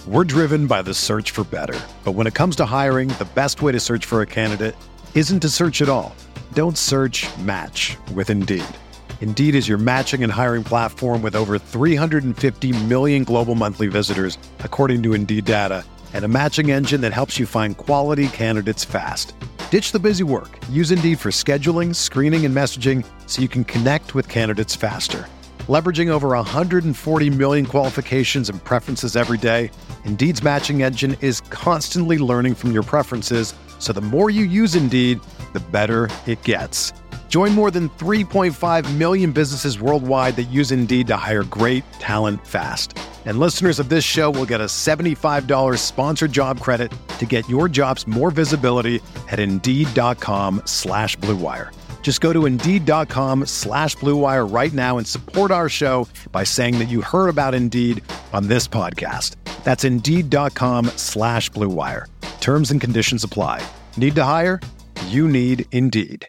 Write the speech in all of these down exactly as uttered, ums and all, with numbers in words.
We're driven by the search for better. But when it comes to hiring, the best way to search for a candidate isn't to search at all. Don't search, match with Indeed. Indeed is your matching and hiring platform with over three hundred fifty million global monthly visitors, according to Indeed data, and a matching engine that helps you find quality candidates fast. Ditch the busy work. Use Indeed for scheduling, screening, and messaging so you can connect with candidates faster. Leveraging over one hundred forty million qualifications and preferences every day, Indeed's matching engine is constantly learning from your preferences, so the more you use Indeed, the better it gets. Join more than three point five million businesses worldwide that use Indeed to hire great talent fast. And listeners of this show will get a seventy-five dollars sponsored job credit to get your jobs more visibility at Indeed.com slash Blue Wire. Just go to Indeed.com slash Blue Wire right now and support our show by saying that you heard about Indeed on this podcast. That's Indeed.com slash Blue Wire. Terms and conditions apply. Need to hire? You need Indeed.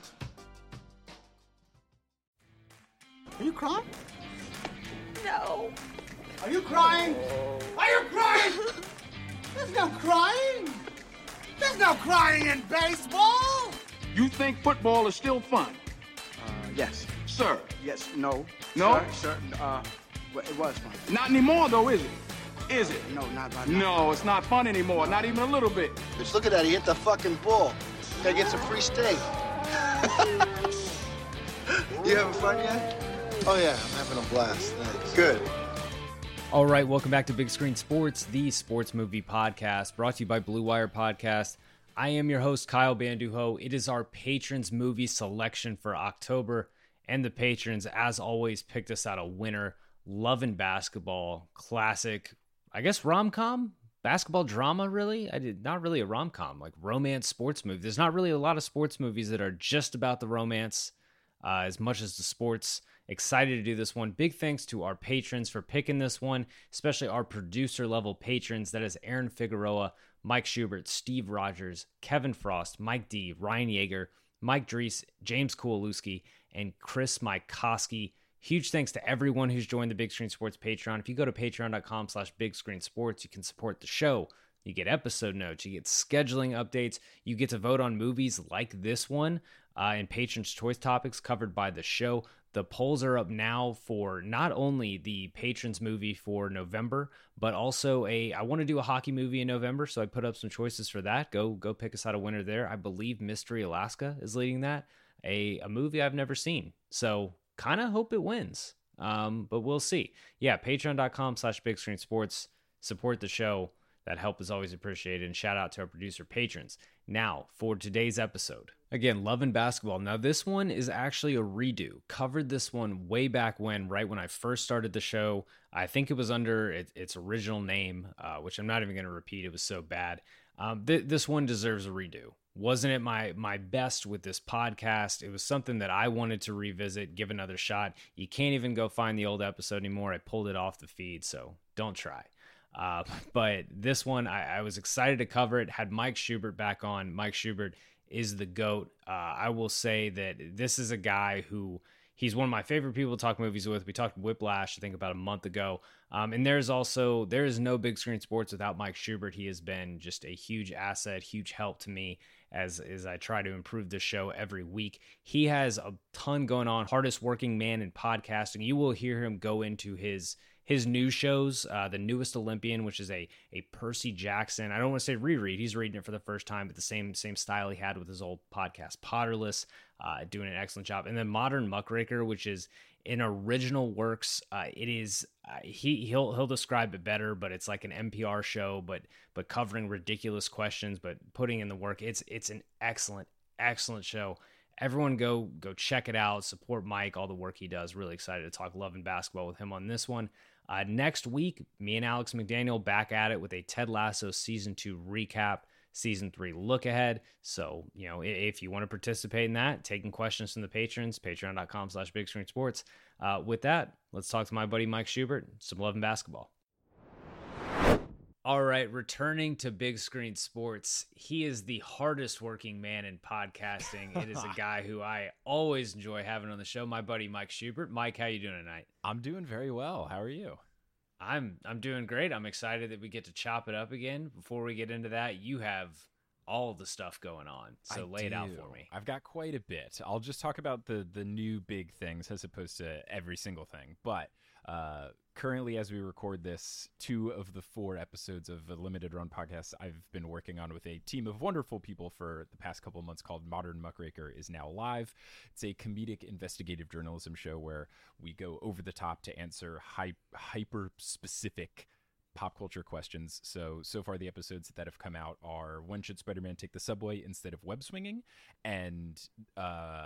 Are you crying? No. Are you crying? Are you crying? There's no crying. There's no crying in baseball. You think football is still fun? Uh, yes. Sir? Yes. No. No? Sir, sir, uh, well, it was fun. Not anymore, though, is it? Is it? No, not right now. No, it's not fun anymore. Not even a little bit. Bitch, look at that. He hit the fucking ball. Gotta get some free steak. You having fun yet? Oh, yeah. I'm having a blast. Thanks. Good. All right, welcome back to Big Screen Sports, the sports movie podcast, brought to you by Blue Wire Podcast. I am your host, Kyle Banduho. It is our patrons movie selection for October, and the patrons, as always, picked us out a winner. Love and Basketball, classic, I guess rom-com? Basketball drama, really? I did not really a rom-com, like romance sports movie. There's not really a lot of sports movies that are just about the romance uh, as much as the sports. Excited to do this one. Big thanks to our patrons for picking this one, especially our producer level patrons. That is Aaron Figueroa, Mike Schubert, Steve Rogers, Kevin Frost, Mike D, Ryan Yeager, Mike Drees, James Kowalewski, and Chris Mikoski. Huge thanks to everyone who's joined the Big Screen Sports Patreon. If you go to patreon.com slash Big Screen Sports, you can support the show. You get episode notes, you get scheduling updates, you get to vote on movies like this one, uh, and Patrons' Choice topics covered by the show. The polls are up now for not only the Patrons movie for November, but also a, I want to do a hockey movie in November, so I put up some choices for that. Go go pick us out a winner there. I believe Mystery Alaska is leading that, a, a movie I've never seen. So kind of hope it wins, um, but we'll see. Yeah, patreon.com slash Big Screen Sports. Support the show. That help is always appreciated, and shout out to our producer patrons. Now, for today's episode. Again, Love and Basketball. Now, this one is actually a redo. Covered this one way back when, right when I first started the show. I think it was under it, its original name, uh, which I'm not even going to repeat. It was so bad. Um, th- this one deserves a redo. Wasn't it my my best with this podcast? It was something that I wanted to revisit, give another shot. You can't even go find the old episode anymore. I pulled it off the feed, so don't try. Uh, but this one, I, I was excited to cover it. Had Mike Schubert back on. Mike Schubert is the GOAT. Uh, I will say that this is a guy who, he's one of my favorite people to talk movies with. We talked Whiplash, I think, about a month ago. Um, and there's also, there is no Big Screen Sports without Mike Schubert. He has been just a huge asset, huge help to me as, as I try to improve the show every week. He has a ton going on, hardest working man in podcasting. You will hear him go into his his new shows, uh, the newest Olympian, which is a a Percy Jackson. I don't want to say reread. He's reading it for the first time, but the same same style he had with his old podcast, Potterless, uh, doing an excellent job. And then Modern Muckraker, which is an original works. Uh, it is uh, he he'll he'll describe it better, but it's like an N P R show, but but covering ridiculous questions, but putting in the work. It's it's an excellent excellent show. Everyone go go check it out. Support Mike, all the work he does. Really excited to talk Love and Basketball with him on this one. Uh, next week, me and Alex McDaniel back at it with a Ted Lasso season two recap, season three look ahead. So, you know, if you want to participate in that, taking questions from the patrons, patreon.com slash big screen sports. Uh, with that, let's talk to my buddy Mike Schubert, some Love and Basketball. All right, returning to Big Screen Sports, he is the hardest working man in podcasting. It is a guy who I always enjoy having on the show, my buddy Mike Schubert. Mike, how you doing tonight? I'm doing very well. How are you? I'm I'm doing great. I'm excited that we get to chop it up again. Before we get into that, you have all the stuff going on, so I lay it do. out for me. I've got quite a bit. I'll just talk about the the new big things as opposed to every single thing. But uh, currently, as we record this, two of the four episodes of a limited run podcast I've been working on with a team of wonderful people for the past couple of months called Modern Muckraker is now live. It's a comedic investigative journalism show where we go over the top to answer hy- hyper specific pop culture questions. So, so far the episodes that have come out are when should Spider-Man take the subway instead of web swinging? And, uh,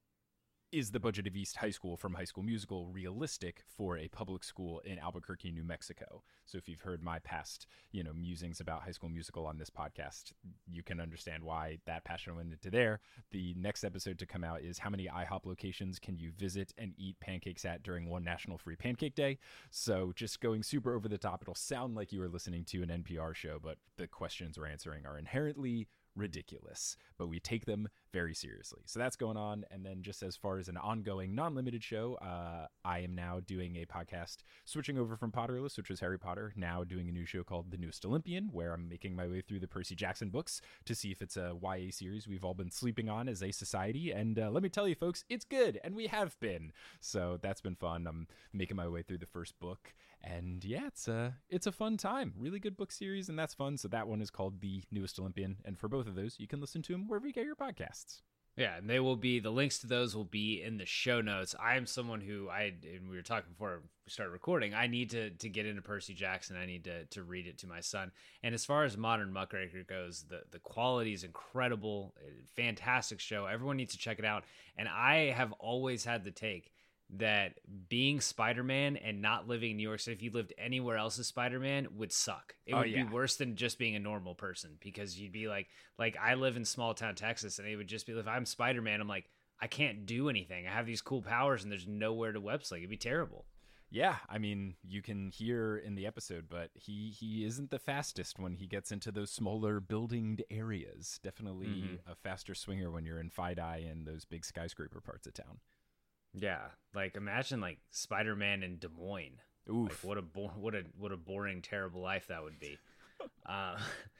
is the budget of East High School from High School Musical realistic for a public school in Albuquerque, New Mexico? So if you've heard my past, you know, musings about High School Musical on this podcast, you can understand why that passion went into there. The next episode to come out is how many IHOP locations can you visit and eat pancakes at during one National Free Pancake Day? So just going super over the top. It'll sound like you are listening to an N P R show, but the questions we're answering are inherently ridiculous, but we take them very seriously. So that's going on. And then just as far as an ongoing non-limited show, uh, I am now doing a podcast switching over from Potterless, which was Harry Potter, now doing a new show called The Newest Olympian, where I'm making my way through the Percy Jackson books to see if it's a Y A series we've all been sleeping on as a society. And uh, let me tell you, folks, it's good. And we have been. So that's been fun. I'm making my way through the first book. And yeah, it's a, it's a fun time. Really good book series, and that's fun. So that one is called The Newest Olympian. And for both of those, you can listen to them wherever you get your podcasts. Yeah, and they will be, the links to those will be in the show notes. I am someone who, I and we were talking before we started recording, I need to to get into Percy Jackson. I need to to read it to my son. And as far as Modern Muckraker goes, the, the quality is incredible. Fantastic show. Everyone needs to check it out. And I have always had the take that being Spider-Man and not living in New York City, if you lived anywhere else as Spider-Man, would suck. It Oh, would yeah. be worse than just being a normal person, because you'd be like, like I live in small town Texas, and it would just be, if I'm Spider-Man, I'm like, I can't do anything. I have these cool powers and there's nowhere to web sling. It'd be terrible. Yeah, I mean, you can hear in the episode, but he, he isn't the fastest when he gets into those smaller buildinged areas. Definitely Mm-hmm. a faster swinger when you're in Fidei and those big skyscraper parts of town. Yeah, like imagine like Spider-Man in Des Moines. Oof. Like, what a bo- what a what a boring, terrible life that would be. uh,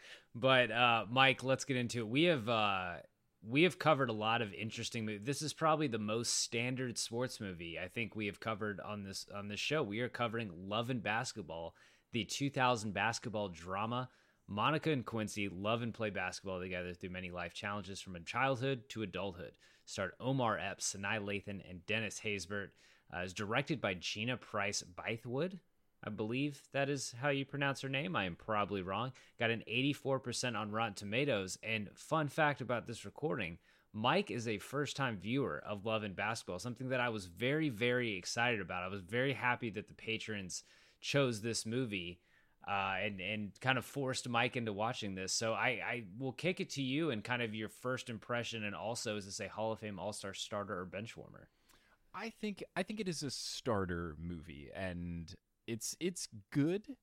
but uh, Mike, let's get into it. We have uh, we have covered a lot of interesting movies. This is probably the most standard sports movie I think we have covered on this on this show. We are covering Love and Basketball, the two thousand basketball drama. Monica and Quincy love and play basketball together through many life challenges from childhood to adulthood. Starred Omar Epps, Sanaa Lathan, and Dennis Haysbert. Uh, is directed by Gina Price Bythewood. I believe that is how you pronounce her name. I am probably wrong. Got an eighty-four percent on Rotten Tomatoes. And fun fact about this recording, Mike is a first-time viewer of Love and Basketball, something that I was very, very excited about. I was very happy that the patrons chose this movie uh, and, and kind of forced Mike into watching this. So I, I will kick it to you and kind of your first impression, and also, is this a Hall of Fame All-Star starter or bench warmer? I think I think it is a starter movie, and it's it's good.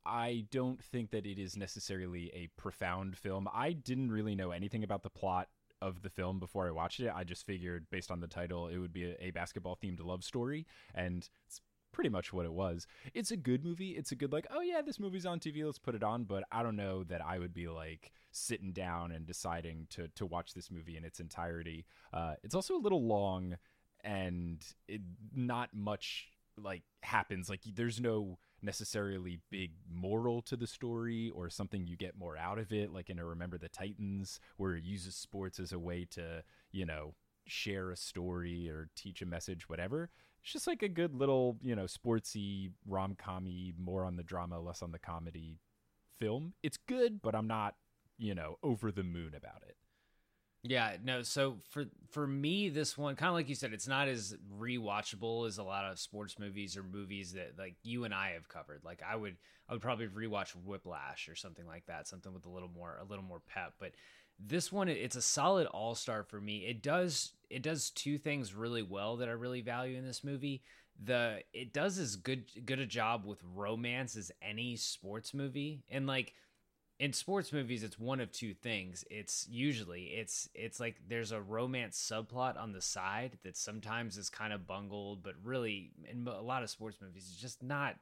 I don't think that it is necessarily a profound film. I didn't really know anything about the plot of the film before I watched it. I just figured, based on the title, it would be a, a basketball-themed love story, and it's pretty much what it was. It's a good movie. It's a good, like, oh yeah, this movie's on T V, let's put it on, but I don't know that I would be, like, sitting down and deciding to, to watch this movie in its entirety. Uh, it's also a little long, and it, not much like happens. Like, there's no necessarily big moral to the story or something you get more out of it, like in a Remember the Titans, where it uses sports as a way to, you know, share a story or teach a message, whatever. It's just like a good little, you know, sportsy, rom-com-y, more on the drama, less on the comedy film. It's good, but I'm not, you know, over the moon about it. Yeah, no, so for for me, this one, kind of like you said, it's not as rewatchable as a lot of sports movies or movies that, like, you and I have covered. Like, I would I would probably rewatch Whiplash or something like that, something with a little more a little more pep. But this one, it's a solid all-star for me. It does it does two things really well that I really value in this movie. The it does as good good a job with romance as any sports movie. And, like, in sports movies, it's one of two things. It's usually it's it's like there's a romance subplot on the side that sometimes is kind of bungled, but really in a lot of sports movies, it's just not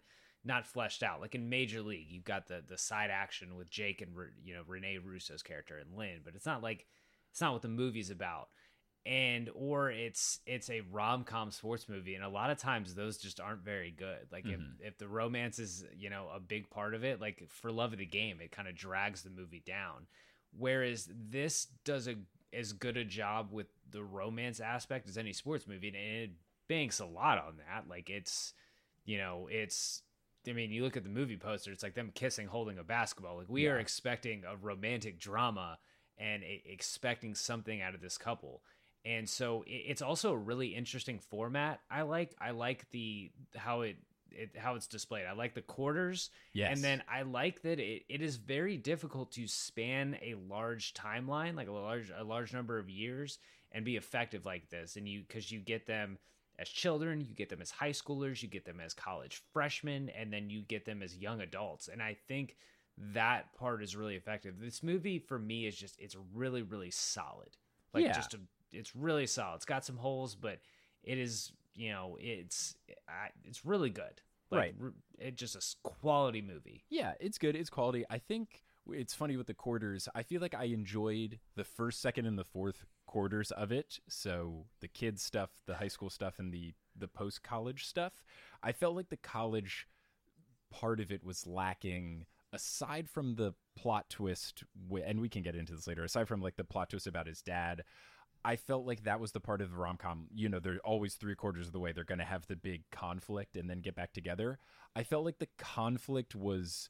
not fleshed out. Like in Major League, you've got the the side action with Jake and, you know, Rene Russo's character and Lynn, but it's not like it's not what the movie's about. And or it's it's a rom-com sports movie, and a lot of times those just aren't very good. Like mm-hmm. if if the romance is, you know, a big part of it, like For Love of the Game, it kind of drags the movie down. Whereas this does a as good a job with the romance aspect as any sports movie, and it banks a lot on that. Like it's, you know, it's, I mean, you look at the movie poster, it's like them kissing, holding a basketball. Like we yeah. are expecting a romantic drama and a, expecting something out of this couple. And so it, it's also a really interesting format. I like, I like the, how it, It, how it's displayed. I like the quarters. Yes. And then I like that it, it is very difficult to span a large timeline, like a large a large number of years, and be effective like this. And you, because you get them as children, you get them as high schoolers, you get them as college freshmen, and then you get them as young adults. And I think that part is really effective. This movie for me is just, it's really, really solid. Like yeah. just, a, it's really solid. It's got some holes, but it is, you know, it's it's really good. Like, right. It's just a quality movie. Yeah, it's good. It's quality. I think it's funny with the quarters. I feel like I enjoyed the first, second, and the fourth quarters of it. So the kids stuff, the high school stuff, and the, the post-college stuff. I felt like the college part of it was lacking, aside from the plot twist, and we can get into this later, aside from like the plot twist about his dad. I felt like that was the part of the rom-com, you know, they're always three quarters of the way. They're going to have the big conflict and then get back together. I felt like the conflict was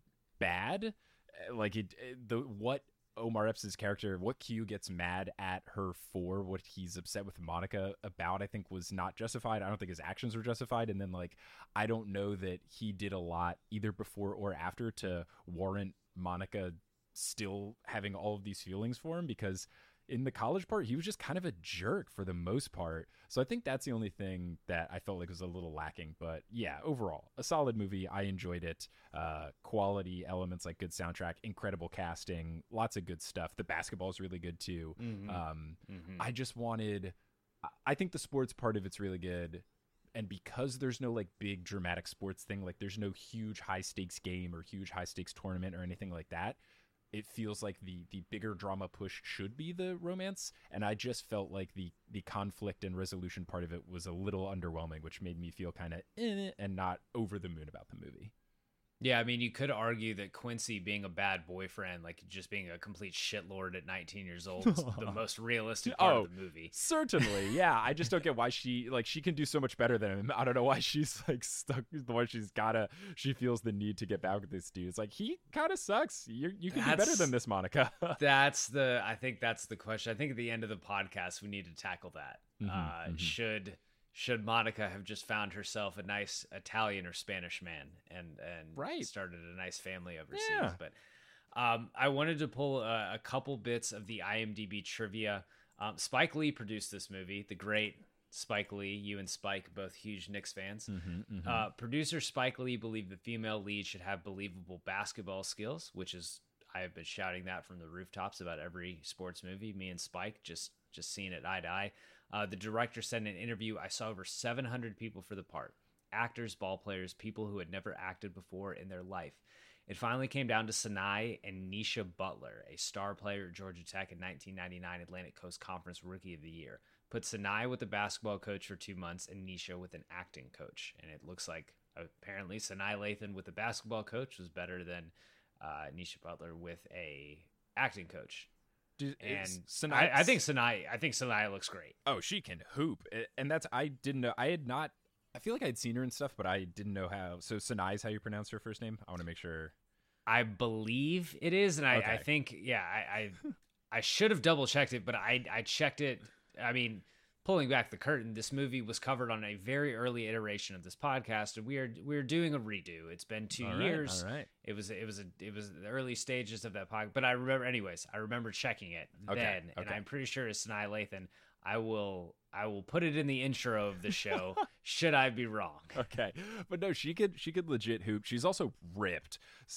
bad. Like it, the, what Omar Epps' character, what Q gets mad at her for, what he's upset with Monica about, I think was not justified. I don't think his actions were justified. And then like, I don't know that he did a lot either before or after to warrant Monica still having all of these feelings for him, because in the college part, he was just kind of a jerk for the most part. So I think that's the only thing that I felt like was a little lacking. But yeah, overall, a solid movie. I enjoyed it. Uh, quality elements like good soundtrack, incredible casting, lots of good stuff. The basketball is really good too. Mm-hmm. Um, mm-hmm. I just wanted, I think the sports part of it's really good. And because there's no like big dramatic sports thing, like there's no huge high stakes game or huge high stakes tournament or anything like that, it feels like the the bigger drama push should be the romance. And I just felt like the the conflict and resolution part of it was a little underwhelming, which made me feel kind of eh, and not over the moon about the movie. Yeah, I mean, you could argue that Quincy being a bad boyfriend, like just being a complete shitlord at nineteen years old, is the most realistic part oh, of the movie. Certainly, yeah. I just don't get why she, like, she can do so much better than him. I don't know why she's, like, stuck, why she's gotta, she feels the need to get back with this dude. It's like, he kind of sucks. You you can that's, do better than this, Monica. that's the, I think that's the question. I think at the end of the podcast, we need to tackle that. Mm-hmm, uh, mm-hmm. Should... Should Monica have just found herself a nice Italian or Spanish man and and right. started a nice family overseas? Yeah. But um, I wanted to pull a, a couple bits of the IMDb trivia. Um, Spike Lee produced this movie, the great Spike Lee. You and Spike, both huge Knicks fans. Mm-hmm, mm-hmm. Uh, producer Spike Lee believed the female lead should have believable basketball skills, which is, I have been shouting that from the rooftops about every sports movie. Me and Spike just just seeing it eye to eye. Uh, the director said in an interview, I saw over seven hundred people for the part. Actors, ball players, people who had never acted before in their life. It finally came down to Sinai and Nisha Butler, a star player at Georgia Tech and nineteen ninety-nine Atlantic Coast Conference Rookie of the Year. Put Sinai with the basketball coach for two months and Nisha with an acting coach. And it looks like apparently Sinai Lathan with the basketball coach was better than uh, Nisha Butler with a acting coach. And I, I think Sinai, I think Sinai looks great. Oh, she can hoop, and that's I didn't know. I had not. I feel like I had seen her and stuff, but I didn't know how. So Sinai is how you pronounce her first name. I want to make sure. I believe it is, and I, okay. I think yeah, I I, I should have double checked it, but I I checked it. I mean, pulling back the curtain, this movie was covered on a very early iteration of this podcast, and we are we are doing a redo. It's been two all years. Right, all right. It was it was a it was the early stages of that podcast, but I remember anyways. I remember checking it okay, then, okay. and I'm pretty sure it's Sinai Lathan. I will I will put it in the intro of the show. Should I be wrong? Okay, but no, she could she could legit hoop. She's also ripped,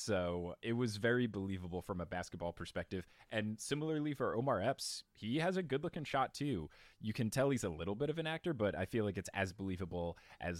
so it was very believable from a basketball perspective. And similarly for Omar Epps, he has a good looking shot too. You can tell he's a little bit of an actor, but I feel like it's as believable as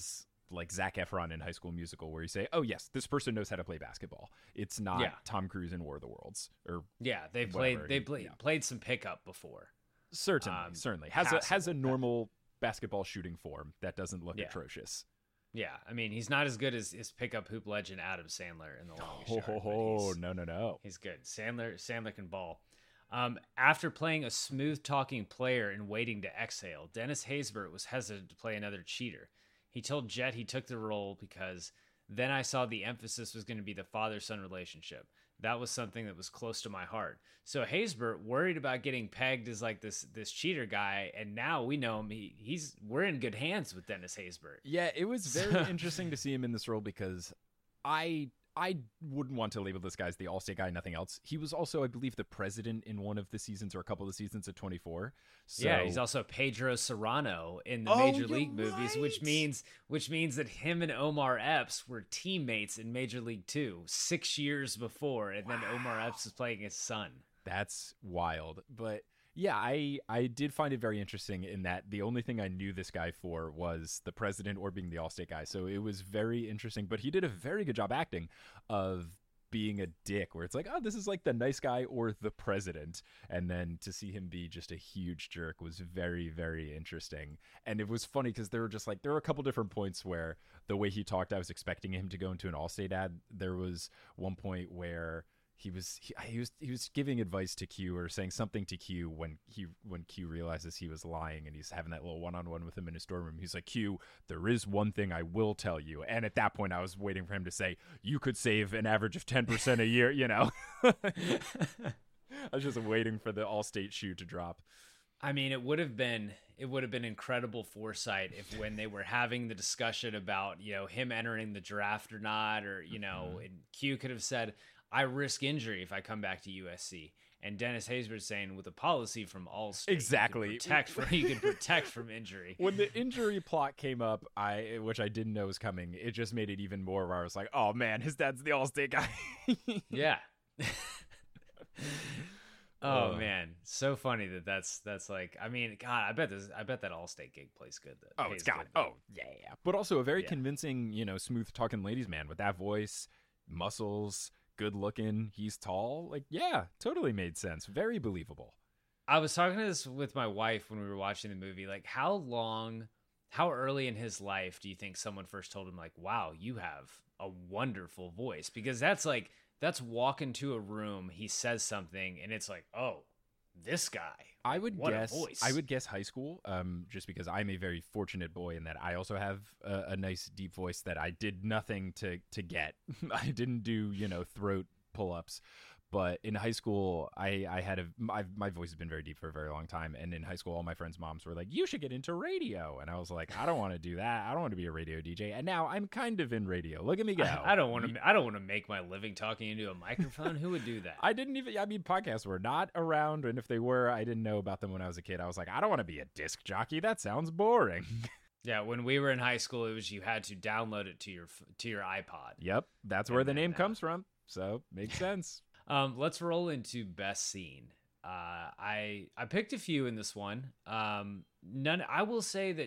like Zac Efron in High School Musical, where you say, "Oh yes, this person knows how to play basketball." It's not Yeah. Tom Cruise in War of the Worlds or Yeah, they played whatever. they He- played yeah. played some pickup before. certainly, um, certainly has a has a passable. normal basketball shooting form that doesn't look Yeah. atrocious. Yeah, I mean, he's not as good as his pickup hoop legend Adam Sandler in The Longest Oh, Yard. ho, but ho, he's- no, no, no. He's good. Sandler Sandler can ball. Um, after playing a smooth talking player and waiting to exhale, Dennis Haysbert was hesitant to play another cheater. He told Jet he took the role because then I saw the emphasis was going to be the father-son relationship. That was something that was close to my heart. So Haysbert worried about getting pegged as like this this cheater guy, and now we know him. He, he's we're in good hands with Dennis Haysbert. Yeah, it was very interesting to see him in this role because I I wouldn't want to label this guy as the All-State guy, nothing else. He was also, I believe, the president in one of the seasons or a couple of the seasons of twenty-four. So, Yeah, he's also Pedro Serrano in the Oh, Major you're League movies, which right. means which means that him and Omar Epps were teammates in Major League Two six years before, and then Omar Epps is playing his son. that's wild. But yeah, I I did find it very interesting in that the only thing I knew this guy for was the president or being the All-State guy. So it was very interesting. But he did a very good job acting of being a dick, where it's like, oh, this is like the nice guy or the president. And then to see him be just a huge jerk was very, very interesting. And it was funny because there were just like, there were a couple different points where the way he talked, I was expecting him to go into an All-State ad. There was one point where he was he, he was he was giving advice to Q or saying something to Q when he when Q realizes he was lying, and he's having that little one-on-one with him in his dorm room. He's like, Q, there is one thing I will tell you. And at that point I was waiting for him to say, you could save an average of ten percent a year, you know. I was just waiting for the All-State shoe to drop. I mean, it would have been it would have been incredible foresight if when they were having the discussion about, you know, him entering the draft or not, or, you know, and Q could have said, I risk injury if I come back to U S C. And Dennis Haysbert saying with a policy from Allstate, Exactly. you can protect from, you can protect from injury. When the injury plot came up, I which I didn't know was coming, it just made it even more where I was like, oh man, his dad's the All-State guy. Yeah. Oh Uh. man, so funny that that's that's like. I mean, God, I bet this. I bet that Allstate gig plays good. That Oh, pays it's got good. oh yeah, but also a very Yeah. convincing, you know, smooth talking ladies man with that voice, muscles, good looking. He's tall. Like, yeah, totally made sense. Very believable. I was talking to this with my wife when we were watching the movie. Like, how long, how early in his life do you think someone first told him, like, "Wow, you have a wonderful voice"? Because that's like that's walk into a room, he says something, and it's like, "Oh, this guy." I would What a guess. voice. I would guess high school. Um, just because I'm a very fortunate boy in that I also have a, a nice deep voice that I did nothing to to get. I didn't do you know throat pull ups. But in high school, I, I had a my, my voice has been very deep for a very long time. And in high school, all my friends' moms were like, you should get into radio. And I was like, I don't want to do that. I don't want to be a radio D J. And now I'm kind of in radio. Look at me go. I, I don't want to. I don't want to make my living talking into a microphone. Who would do that? I didn't even, I mean, podcasts were not around. And if they were, I didn't know about them when I was a kid. I was like, I don't want to be a disc jockey. That sounds boring. Yeah, when we were in high school, it was you had to download it to your f- to your iPod. Yep. That's where And the then, name uh, comes from. So makes sense. Um, let's roll into best scene. Uh, I I picked a few in this one. Um, none. I will say that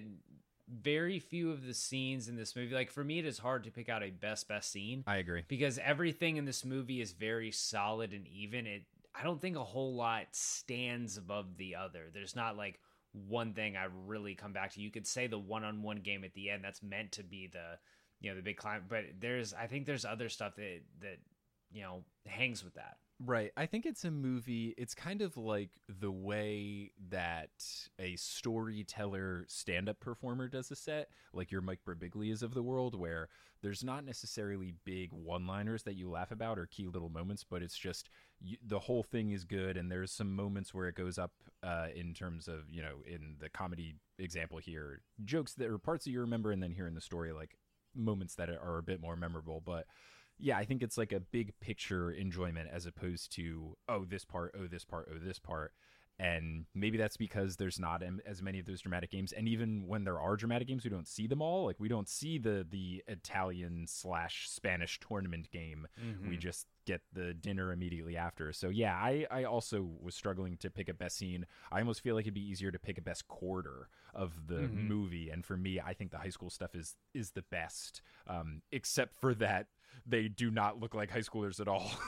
very few of the scenes in this movie, like for me, it is hard to pick out a best best scene I agree. because everything in this movie is very solid and even. It I don't think a whole lot stands above the other. There's not like one thing I really come back to. You could say the one-on-one game at the end that's meant to be the, you know, the big climb, but there's I think there's other stuff that that you know hangs with that. Right. I think it's a movie. It's kind of like the way that a storyteller stand-up performer does a set, like your Mike Birbiglias of the world, where there's not necessarily big one-liners that you laugh about or key little moments, but it's just you, the whole thing is good, and there's some moments where it goes up uh, in terms of, you know, in the comedy example here, jokes that are parts that you remember, and then here in the story, like moments that are a bit more memorable, but yeah, I think it's like a big picture enjoyment as opposed to, oh, this part, oh, this part, oh, this part. And maybe that's because there's not am- as many of those dramatic games. And even when there are dramatic games, we don't see them all. Like, we don't see the the Italian slash Spanish tournament game. Mm-hmm. We just get the dinner immediately after. So, yeah, I, I also was struggling to pick a best scene. I almost feel like it'd be easier to pick a best quarter of the mm-hmm. movie. And for me, I think the high school stuff is, is the best, um, except for that they do not look like high schoolers at all.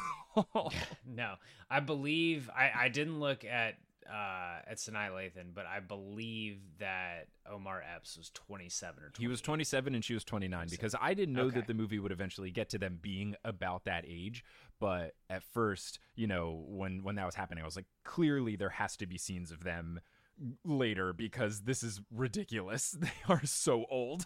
No, I believe I, I didn't look at uh, at Sanaa Lathan, but I believe that Omar Epps was twenty-seven or twenty-eight. He was twenty-seven and she was twenty-nine, because I didn't know okay. that the movie would eventually get to them being about that age. But at first, you know, when, when that was happening, I was like, clearly there has to be scenes of them later because this is ridiculous. They are so old.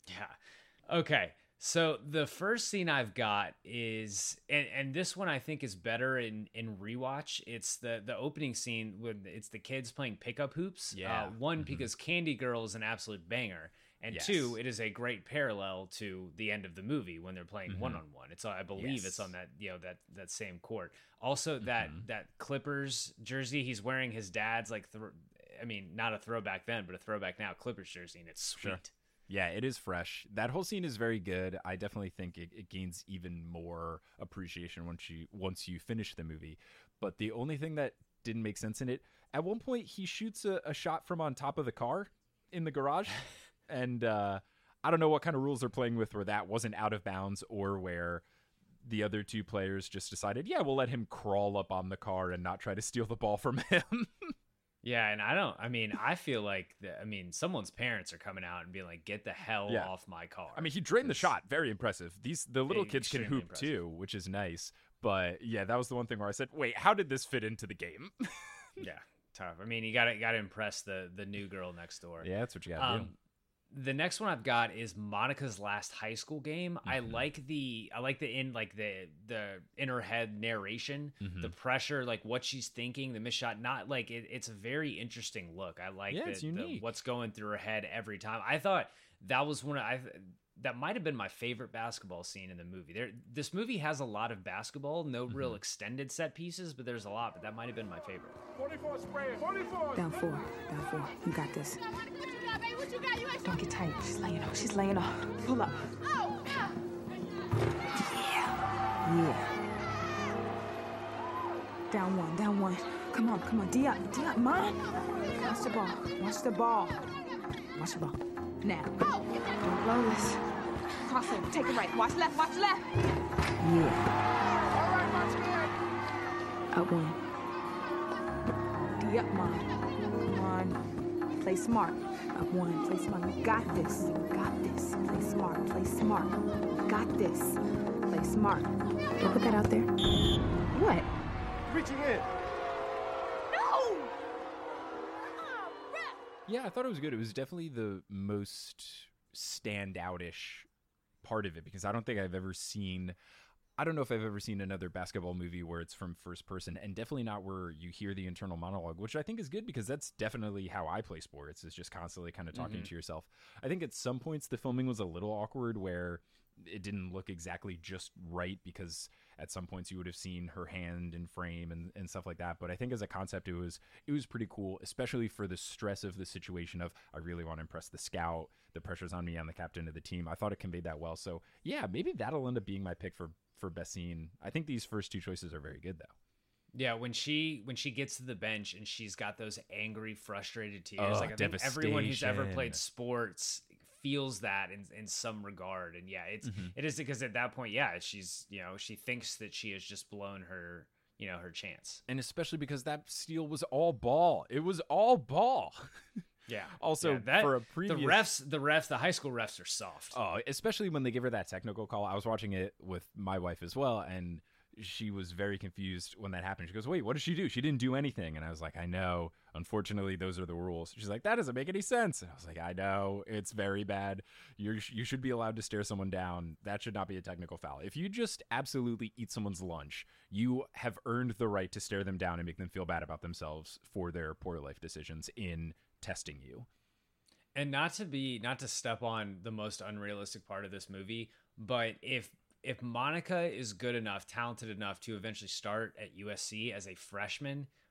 Yeah. Okay. So the first scene I've got is, and, and this one I think is better in, in rewatch. It's the, the opening scene when it's the kids playing pickup hoops. Yeah. Uh, one, mm-hmm. because Candy Girl is an absolute banger. And yes. two, it is a great parallel to the end of the movie when they're playing mm-hmm. one-on-one. It's, I believe yes. it's on that, you know, that, that same court. Also that, mm-hmm. that Clippers jersey, he's wearing his dad's like, th- I mean, not a throwback then, but a throwback now Clippers jersey. And it's sweet. Sure. Yeah, it is fresh. That whole scene is very good. I definitely think it, it gains even more appreciation once you once you finish the movie. But the only thing that didn't make sense in it, at one point he shoots a, a shot from on top of the car in the garage. and uh, I don't know what kind of rules they're playing with where that wasn't out of bounds or where the other two players just decided, yeah, we'll let him crawl up on the car and not try to steal the ball from him. Yeah, and I don't, I mean, I feel like, the, I mean, someone's parents are coming out and being like, get the hell yeah. off my car. I mean, he drained the shot. Very impressive. These The little kids can hoop impressive. too, which is nice. But yeah, that was the one thing where I said, wait, how did this fit into the game? Yeah, tough. I mean, you got to got to impress the, the new girl next door. Yeah, that's what you got to um, do. The next one I've got is Monica's last high school game. Mm-hmm. I like the I like the in like the the in her head narration, mm-hmm. the pressure, like what she's thinking, the missed shot. Not like it, it's a very interesting look. I like yeah, the, it's the, unique. what's going through her head every time. I thought that was one of I that might have been my favorite basketball scene in the movie. There, this movie has a lot of basketball, no mm-hmm. real extended set pieces, but there's a lot. But that might have been my favorite. forty-four spread, forty-four. Down four, down four. You got this. Don't get tight. She's laying off. She's laying off. Pull up. Oh, yeah. Yeah. Down one, down one. Come on, come on. D up, D up, mom. Watch the ball. Watch the ball. Watch the ball. Now. Don't blow this. Crossover. Take it right. Watch left. Watch left. Yeah. All right, watch Up one. D up, mom. Come on. Play smart. Up one. Play smart. You got this. You got this. Play smart. Play smart. You got this. Play smart. Don't put that out there. What? Reaching in. no! Yeah, I thought it was good. It was definitely the most standout-ish part of it because I don't think I've ever seen... I don't know if I've ever seen another basketball movie where it's from first person, and definitely not where you hear the internal monologue, which I think is good because that's definitely how I play sports, is just constantly kind of talking mm-hmm. to yourself. I think at some points the filming was a little awkward where it didn't look exactly just right because at some points you would have seen her hand in frame and, and stuff like that. But I think as a concept, it was it was pretty cool, especially for the stress of the situation of I really want to impress the scout. The pressure's on me. I'm the captain of the team. I thought it conveyed that well. So yeah, maybe that'll end up being my pick for for best scene. I think these first two choices are very good though. Yeah, when she when she gets to the bench and she's got those angry, frustrated tears, oh, like I think everyone who's ever played sports feels that in, in some regard. And yeah, it's mm-hmm. it is because at that point, yeah, she's you know she thinks that she has just blown her you know her chance, and especially because that steal was all ball. It was all ball. Yeah. Also, yeah, that, for a previous... the refs, the refs, the high school refs are soft. Oh, especially when they give her that technical call. I was watching it with my wife as well, and she was very confused when that happened. She goes, wait, what did she do? She didn't do anything. And I was like, I know. Unfortunately, those are the rules. She's like, that doesn't make any sense. And I was like, I know. It's very bad. You you should be allowed to stare someone down. That should not be a technical foul. If you just absolutely eat someone's lunch, you have earned the right to stare them down and make them feel bad about themselves for their poor life decisions in testing you. And not to be not to step on the most unrealistic part of this movie, but if if Monica is good enough, talented enough to eventually start at U S C as a freshman,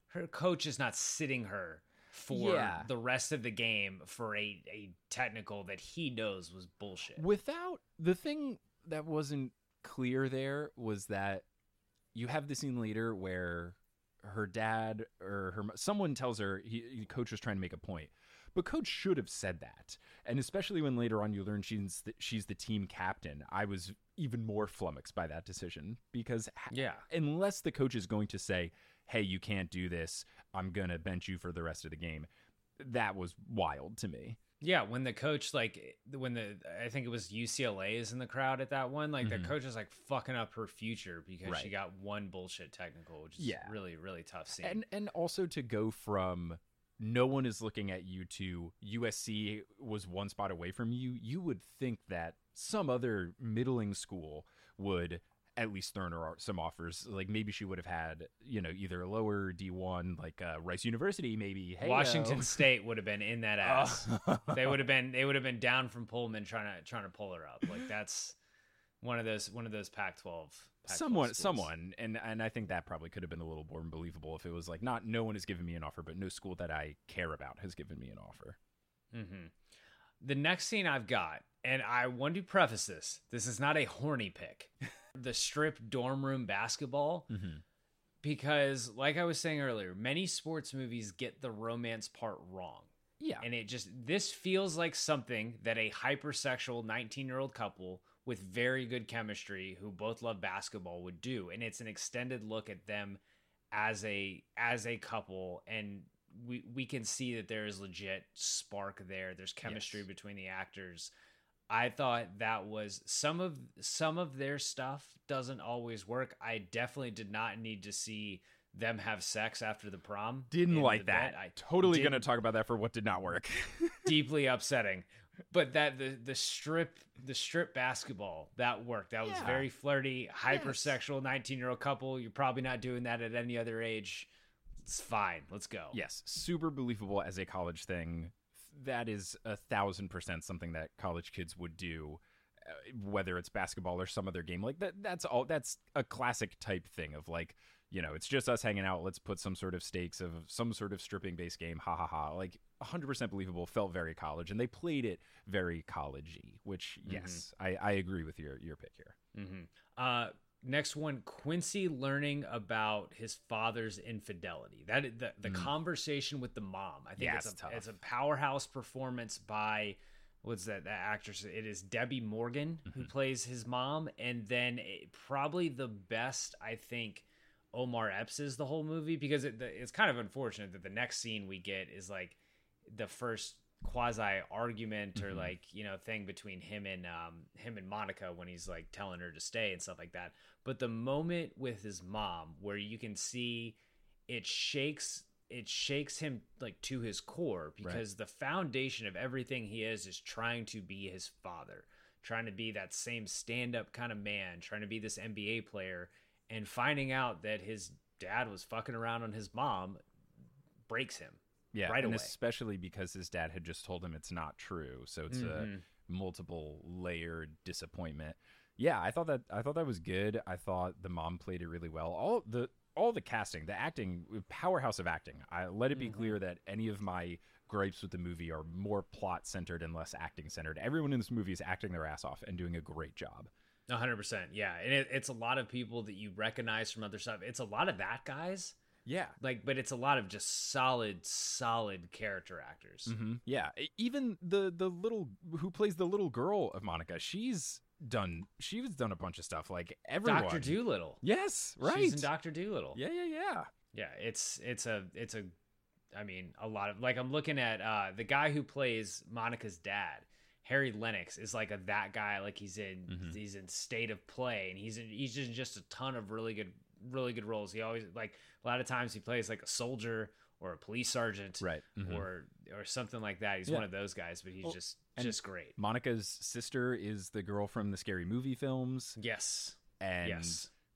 her coach is not sitting her for Yeah. the rest of the game for a, a technical that he knows was bullshit. Without the thing that wasn't clear there was that you have the scene later where her dad or her someone tells her he coach was trying to make a point, but coach should have said that. And especially when later on you learn she's the, she's the team captain, I was even more flummoxed by that decision because Yeah. unless the coach is going to say, hey, you can't do this, I'm gonna bench you for the rest of the game, that was wild to me. Yeah, when the coach, like, when the, I think it was U C L A is in the crowd at that one, like, Mhm. the coach is, like, fucking up her future because Right. she got one bullshit technical, which is Yeah. really, really tough scene. And and also to go from no one is looking at you to U S C was one spot away from you, you would think that some other middling school would at least thrown her some offers. Like maybe she would have had, you know, either a lower D one, like uh, Rice University, maybe. Hey, Washington State would have been in that ass. they would have been they would have been down from Pullman trying to trying to pull her up. Like that's one of those one of those Pac twelve. Someone, schools. someone, and and I think that probably could have been a little more believable if it was like not no one has given me an offer, but no school that I care about has given me an offer. Mm-hmm. The next scene I've got, and I want to preface this: this is not a horny pick. The strip dorm room basketball, Mm-hmm. because, like I was saying earlier, many sports movies get the romance part wrong. Yeah, And it just, this feels like something that a hypersexual nineteen year old couple with very good chemistry who both love basketball would do. And it's an extended look at them as a, as a couple. And we, we can see that there is legit spark there. There's chemistry Yes. between the actors. I thought that was some of, some of their stuff doesn't always work. I definitely did not need to see them have sex after the prom. didn't in like the that. bed. I totally didn't- going to talk about that for what did not work. deeply upsetting. But that the the strip the strip basketball that worked. That was Yeah. very flirty, hypersexual nineteen year old couple. You're probably not doing that at any other age. It's fine. Let's go. Yes, super believable as a college thing. That is a thousand percent something that college kids would do, uh, whether it's basketball or some other game. Like that. That's all. That's a classic type thing of like, you know, it's just us hanging out. Let's put some sort of stakes of some sort of stripping based game. Ha ha ha. Like one hundred percent believable. Felt very college, and they played it very collegey. Which yes, I, I agree with your your pick here. Mm-hmm. Uh, next one, Quincy learning about his father's infidelity. That the the conversation with the mom. I think Yeah, it's it's a tough. it's a powerhouse performance by what's that that actress? It is Debbie Morgan who plays his mom, and then it, probably the best I think Omar Epps is the whole movie, because it, the, it's kind of unfortunate that the next scene we get is like the first quasi argument or like, you know, thing between him and um him and Monica when he's like telling her to stay and stuff like that. But the moment with his mom where you can see it shakes it shakes him like to his core, because the foundation of everything he is is trying to be his father, trying to be that same stand-up kind of man, trying to be this N B A player, and finding out that his dad was fucking around on his mom breaks him. Yeah, right and away. especially because his dad had just told him it's not true, so it's Mhm. a multiple layered disappointment. Yeah, I thought that I thought that was good. I thought the mom played it really well. All the all the casting, the acting, powerhouse of acting. I let it be clear that any of my gripes with the movie are more plot centered and less acting centered. Everyone in this movie is acting their ass off and doing a great job. one hundred percent. Yeah. And it, it's a lot of people that you recognize from other stuff. It's a lot of that guys. Yeah. Like, but it's a lot of just solid, solid character actors. Mm-hmm. Yeah, E- even the the little who plays the little girl of Monica, she's done she's done a bunch of stuff. Like everyone, Doctor Doolittle. Yes, right. She's in Doctor Doolittle. Yeah, yeah, yeah. Yeah. It's, it's a, it's a, I mean, a lot of, like, I'm looking at uh, the guy who plays Monica's dad, Harry Lennox, is like a that guy. Like he's in, Mhm. he's in State of Play, and he's in, he's in just a ton of really good, really good roles. He always, like, a lot of times he plays like a soldier or a police sergeant, Right. Mhm. or or something like that. He's Yeah. one of those guys, but he's Well, just and- just great. Monica's sister is the girl from the Scary Movie films, Yes. and Yes.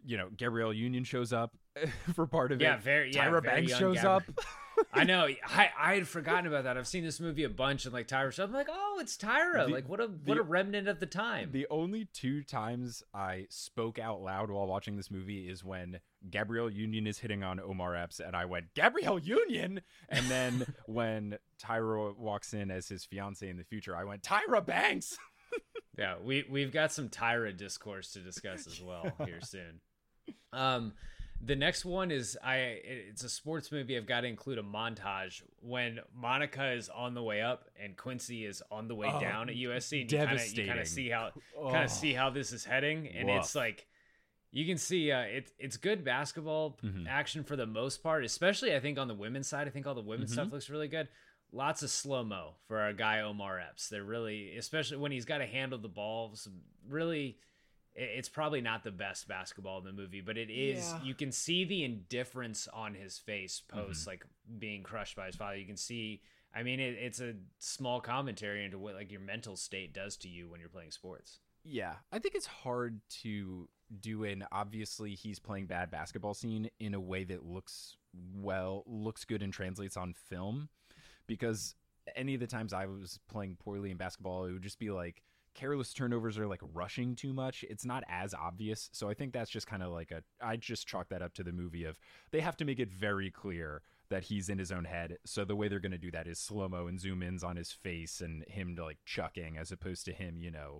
you know, Gabrielle Union shows up for part of yeah, it. Very, yeah, Tyra very Banks young shows Gabri- up. I know. I, I had forgotten about that. I've seen this movie a bunch, and like Tyra shows up, I'm like, oh, it's Tyra. The- like what a the- what a remnant of the time. The only two times I spoke out loud while watching this movie is when Gabrielle Union is hitting on Omar Epps, and I went, Gabrielle Union? And then when Tyra walks in as his fiance in the future, I went, Tyra Banks! Yeah, we we've got some Tyra discourse to discuss as well here soon. Um, the next one is I. It's a sports movie. I've got to include a montage when Monica is on the way up and Quincy is on the way Oh, down at U S C. And you kind of you kind devastating. of see how Oh. kind of see how this is heading, and Woof. it's like you can see uh, it's it's good basketball Mhm. action for the most part, especially I think on the women's side. I think all the women's Mhm. stuff looks really good. Lots of slow-mo for our guy Omar Epps. They're really, especially when he's got to handle the ball. Some really, it- it's probably not the best basketball in the movie, but it is. Yeah. You can see the indifference on his face post Mhm. like being crushed by his father. You can see. I mean, it, it's a small commentary into what like your mental state does to you when you're playing sports. Yeah, I think it's hard to do an obviously he's playing bad basketball scene in a way that looks well, looks good and translates on film, because any of the times I was playing poorly in basketball, it would just be like careless turnovers or like rushing too much. It's not as obvious. So I think that's just kind of like a, I just chalk that up to the movie of they have to make it very clear that he's in his own head. So the way they're going to do that is slow-mo and zoom ins on his face and him like chucking, as opposed to him, you know,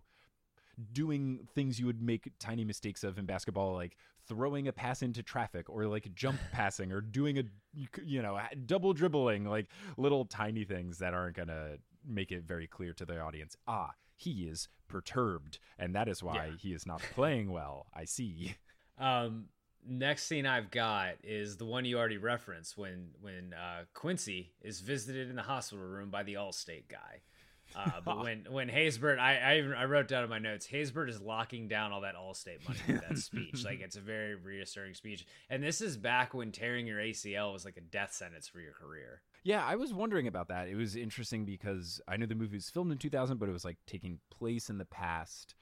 doing things you would make tiny mistakes of in basketball, like throwing a pass into traffic or like jump passing or doing a, you know, double dribbling, like little tiny things that aren't going to make it very clear to the audience. Ah, he is perturbed, and that is why Yeah. he is not playing well. I see. Um, next scene I've got is the one you already referenced when when uh, Quincy is visited in the hospital room by the Allstate guy. Uh, but when when Haysbert, I, I even I wrote down in my notes, Haysbert is locking down all that Allstate money with that speech. Like, it's a very reassuring speech. And this is back when tearing your A C L was like a death sentence for your career. Yeah, I was wondering about that. It was interesting because I knew the movie was filmed in two thousand, but it was like taking place in the past.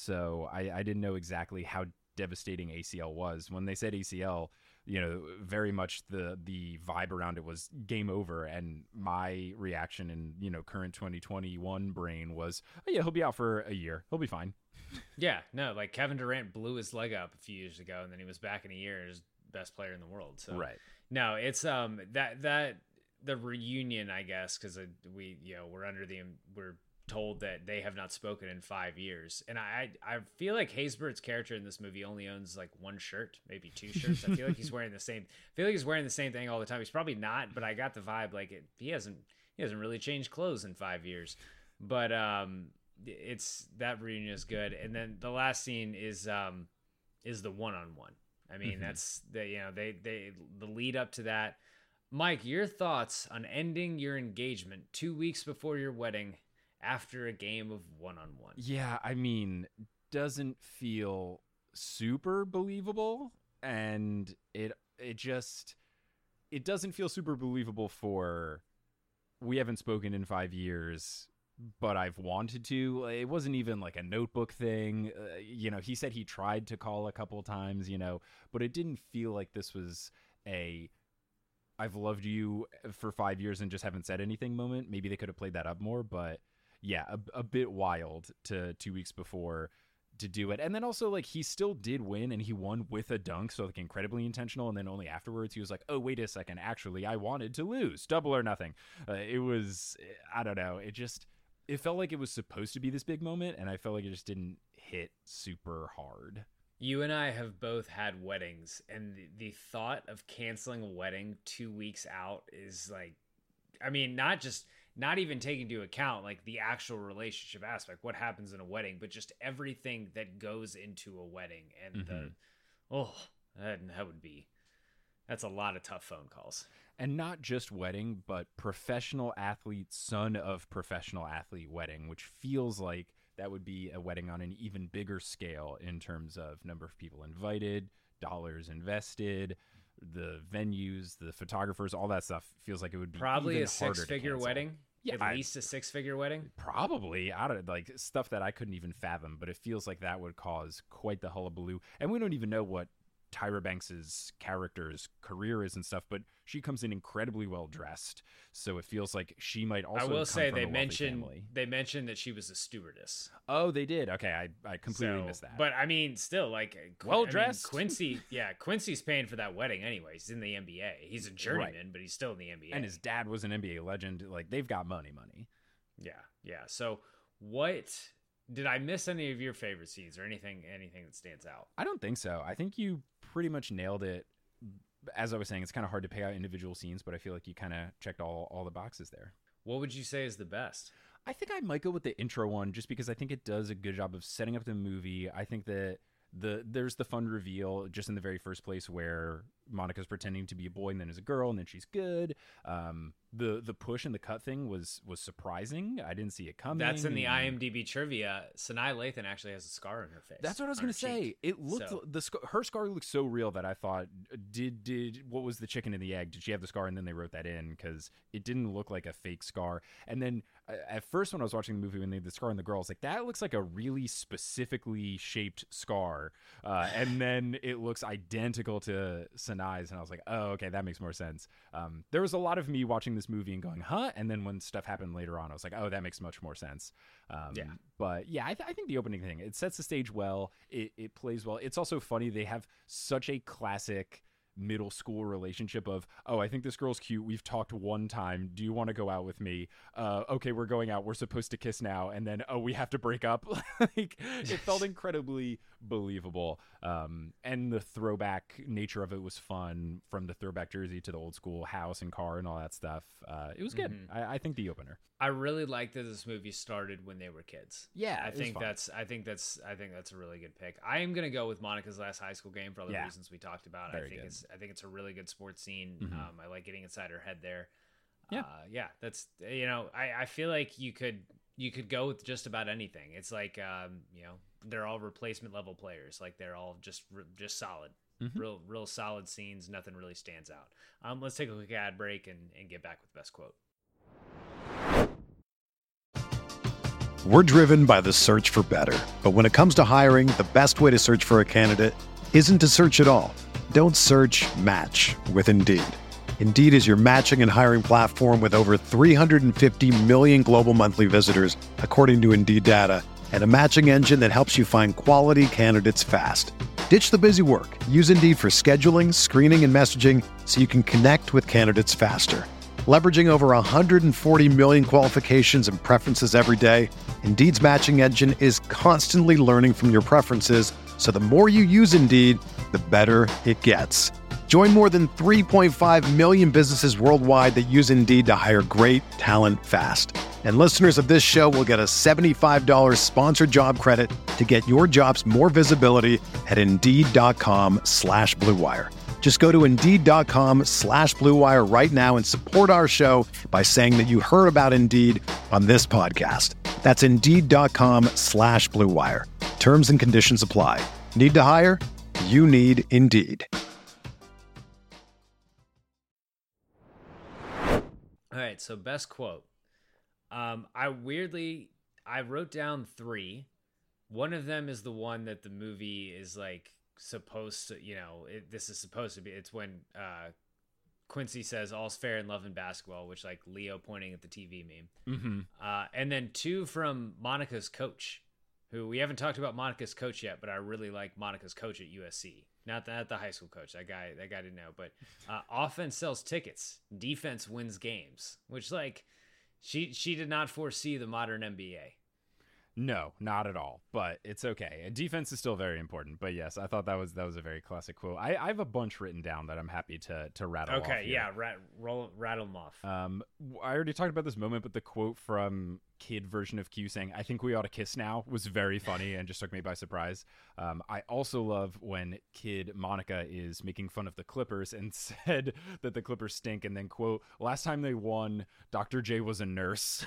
So I, I didn't know exactly how devastating A C L was. When they said A C L, you know, very much the the vibe around it was game over. And my reaction in, you know, current twenty twenty-one brain was, oh yeah, he'll be out for a year. He'll be fine. Yeah, no, like Kevin Durant blew his leg up a few years ago, and then he was back in a year as best player in the world. So Right. no, it's um that that the reunion, I guess, because we you know we're under the we're told that they have not spoken in five years, and I I feel like Haysbert's character in this movie only owns like one shirt, maybe two shirts. I feel like he's wearing the same. I feel like he's wearing the same thing all the time. He's probably not, but I got the vibe like it, he hasn't he hasn't really changed clothes in five years. But um, it's that reunion is good, and then the last scene is um is the one on one. I mean, Mhm. that's the you know they they the lead up to that. Mike, your thoughts on ending your engagement two weeks before your wedding after a game of one-on-one? Yeah, I mean, doesn't feel super believable, and it it just it doesn't feel super believable for we haven't spoken in five years, but I've wanted to. It wasn't even like a notebook thing. Uh, you know, he said he tried to call a couple times, you know, but it didn't feel like this was a I've loved you for five years and just haven't said anything moment. Maybe they could have played that up more, but yeah, a, a bit wild to two weeks before to do it. And then also, like, he still did win, and he won with a dunk, so like incredibly intentional. And then only afterwards he was like, oh, wait a second, actually I wanted to lose, double or nothing. Uh, it was, I don't know, it just it felt like it was supposed to be this big moment, and I felt like it just didn't hit super hard. You and I have both had weddings, and the, the thought of canceling a wedding two weeks out is like, I mean, not just, not even taking into account like the actual relationship aspect, what happens in a wedding, but just everything that goes into a wedding. And Mm-hmm. the, oh, that, that would be, that's a lot of tough phone calls. And not just wedding, but professional athlete, son of professional athlete wedding, which feels like that would be a wedding on an even bigger scale in terms of number of people invited, dollars invested, the venues, the photographers, all that stuff. Feels like it would be Probably even a harder to six-figure cancel. wedding. Yeah, At I- least a six-figure wedding. Probably. I don't like stuff that I couldn't even fathom, but it feels like that would cause quite the hullabaloo. And we don't even know what Tyra Banks's character's career is and stuff, but she comes in incredibly well dressed, so it feels like she might also. I will come say from they a wealthy mentioned family. they mentioned that she was a stewardess. Oh, they did. Okay, I I completely So, missed that. But I mean, still, like, Qu- Well I mean, dressed. Quincy, yeah, Quincy's paying for that wedding anyway. He's in the N B A. He's a journeyman, Right. but he's still in the N B A. and his dad was an N B A legend. Like, they've got money, money. Yeah, yeah. So, what did I miss any of your favorite scenes or anything? Anything that stands out? I don't think so. I think you pretty much nailed it. As I was saying, it's kind of hard to pick out individual scenes, but I feel like you kind of checked all all the boxes there. What would you say is the best? I think I might go with the intro one just because I think it does a good job of setting up the movie. I think that the there's the fun reveal just in the very first place where Monica's pretending to be a boy and then is a girl and then she's good. Um, the the push and the cut thing was was surprising. I didn't see it coming. That's in the and- IMDb trivia. Sanaa Lathan actually has a scar on her face. That's what I was on gonna her say. cheek. It looked So- the scar, her scar looked so real that I thought, did did what was the chicken and the egg? Did she have the scar and then they wrote that in because it didn't look like a fake scar. And then uh, at first when I was watching the movie when they had the scar on the girl, I was like, that looks like a really specifically shaped scar. Uh, and then it looks identical to Sanai's, and I was like, oh, okay, that makes more sense. Um, there was a lot of me watching this movie and going, huh? And then when stuff happened later on, I was like, oh, that makes much more sense. Um, Yeah. But yeah, I, th- I think the opening thing, it sets the stage well. It, it plays well. It's also funny. They have such a classic middle school relationship of, oh, I think this girl's cute. We've talked one time. Do you want to go out with me? Uh, okay, we're going out. We're supposed to kiss now. And then, oh, we have to break up. Like, it felt incredibly believable. Um, and the throwback nature of it was fun, from the throwback jersey to the old school house and car and all that stuff. Uh, it was good. Mhm. I, I think the opener. I really like that this movie started when they were kids. Yeah, I it was think fun. that's I think that's I think that's a really good pick. I am gonna go with Monica's last high school game for all the Yeah. reasons we talked about. Very I think good. it's I think it's a really good sports scene. Mhm. Um, I like getting inside her head there. Yeah. uh, yeah. That's you know I, I feel like you could you could go with just about anything. It's like um, you know they're all replacement level players. Like they're all just just solid. Mhm. Real, real solid scenes. Nothing really stands out. Um, let's take a quick ad break and, and get back with the best quote. We're driven by the search for better. But when it comes to hiring, the best way to search for a candidate isn't to search at all. Don't search, match with Indeed. Indeed is your matching and hiring platform with over three hundred fifty million global monthly visitors, according to Indeed data, and a matching engine that helps you find quality candidates fast. Ditch the busy work. Use Indeed for scheduling, screening, and messaging so you can connect with candidates faster. Leveraging over one hundred forty million qualifications and preferences every day, Indeed's matching engine is constantly learning from your preferences, so the more you use Indeed, the better it gets. Join more than three point five million businesses worldwide that use Indeed to hire great talent fast. And listeners of this show will get a seventy-five dollars sponsored job credit to get your jobs more visibility at Indeed.com slash Blue Wire. Just go to Indeed.com slash Blue Wire right now and support our show by saying that you heard about Indeed on this podcast. That's Indeed.com slash Blue Wire. Terms and conditions apply. Need to hire? You need Indeed. All right, so best quote. Um, I weirdly I wrote down three. One of them is the one that the movie is like supposed to, you know, it, this is supposed to be. It's when uh, Quincy says "All's fair in love and basketball," which like Leo pointing at the T V meme. Mm-hmm. Uh, and then two from Monica's coach, who we haven't talked about Monica's coach yet, but I really like Monica's coach at U S C. Not the, not the high school coach. That guy, that guy didn't know. But uh, offense sells tickets. Defense wins games. Which, like, she she did not foresee the modern N B A. No, not at all. But it's okay. Defense is still very important. But yes, I thought that was that was a very classic quote. I, I have a bunch written down that I'm happy to to rattle off Okay, here. yeah, rat, roll, rattle them off. Um, I already talked about this moment, but the quote from kid version of Q saying, "I think we ought to kiss now," was very funny and just took me by surprise. Um, I also love when kid Monica is making fun of the Clippers and said that the Clippers stink, and then quote, "Last time they won, Doctor J was a nurse."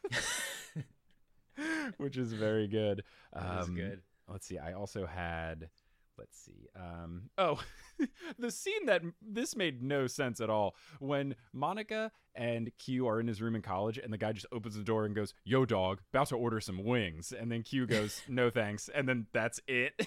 Which is very good. That is Um, good. Let's see. I also had, let's see. Um, oh, the scene that this made no sense at all. When Monica and Q are in his room in college and the guy just opens the door and goes, "Yo, dog, about to order some wings." And then Q goes, "No, thanks." And then that's it.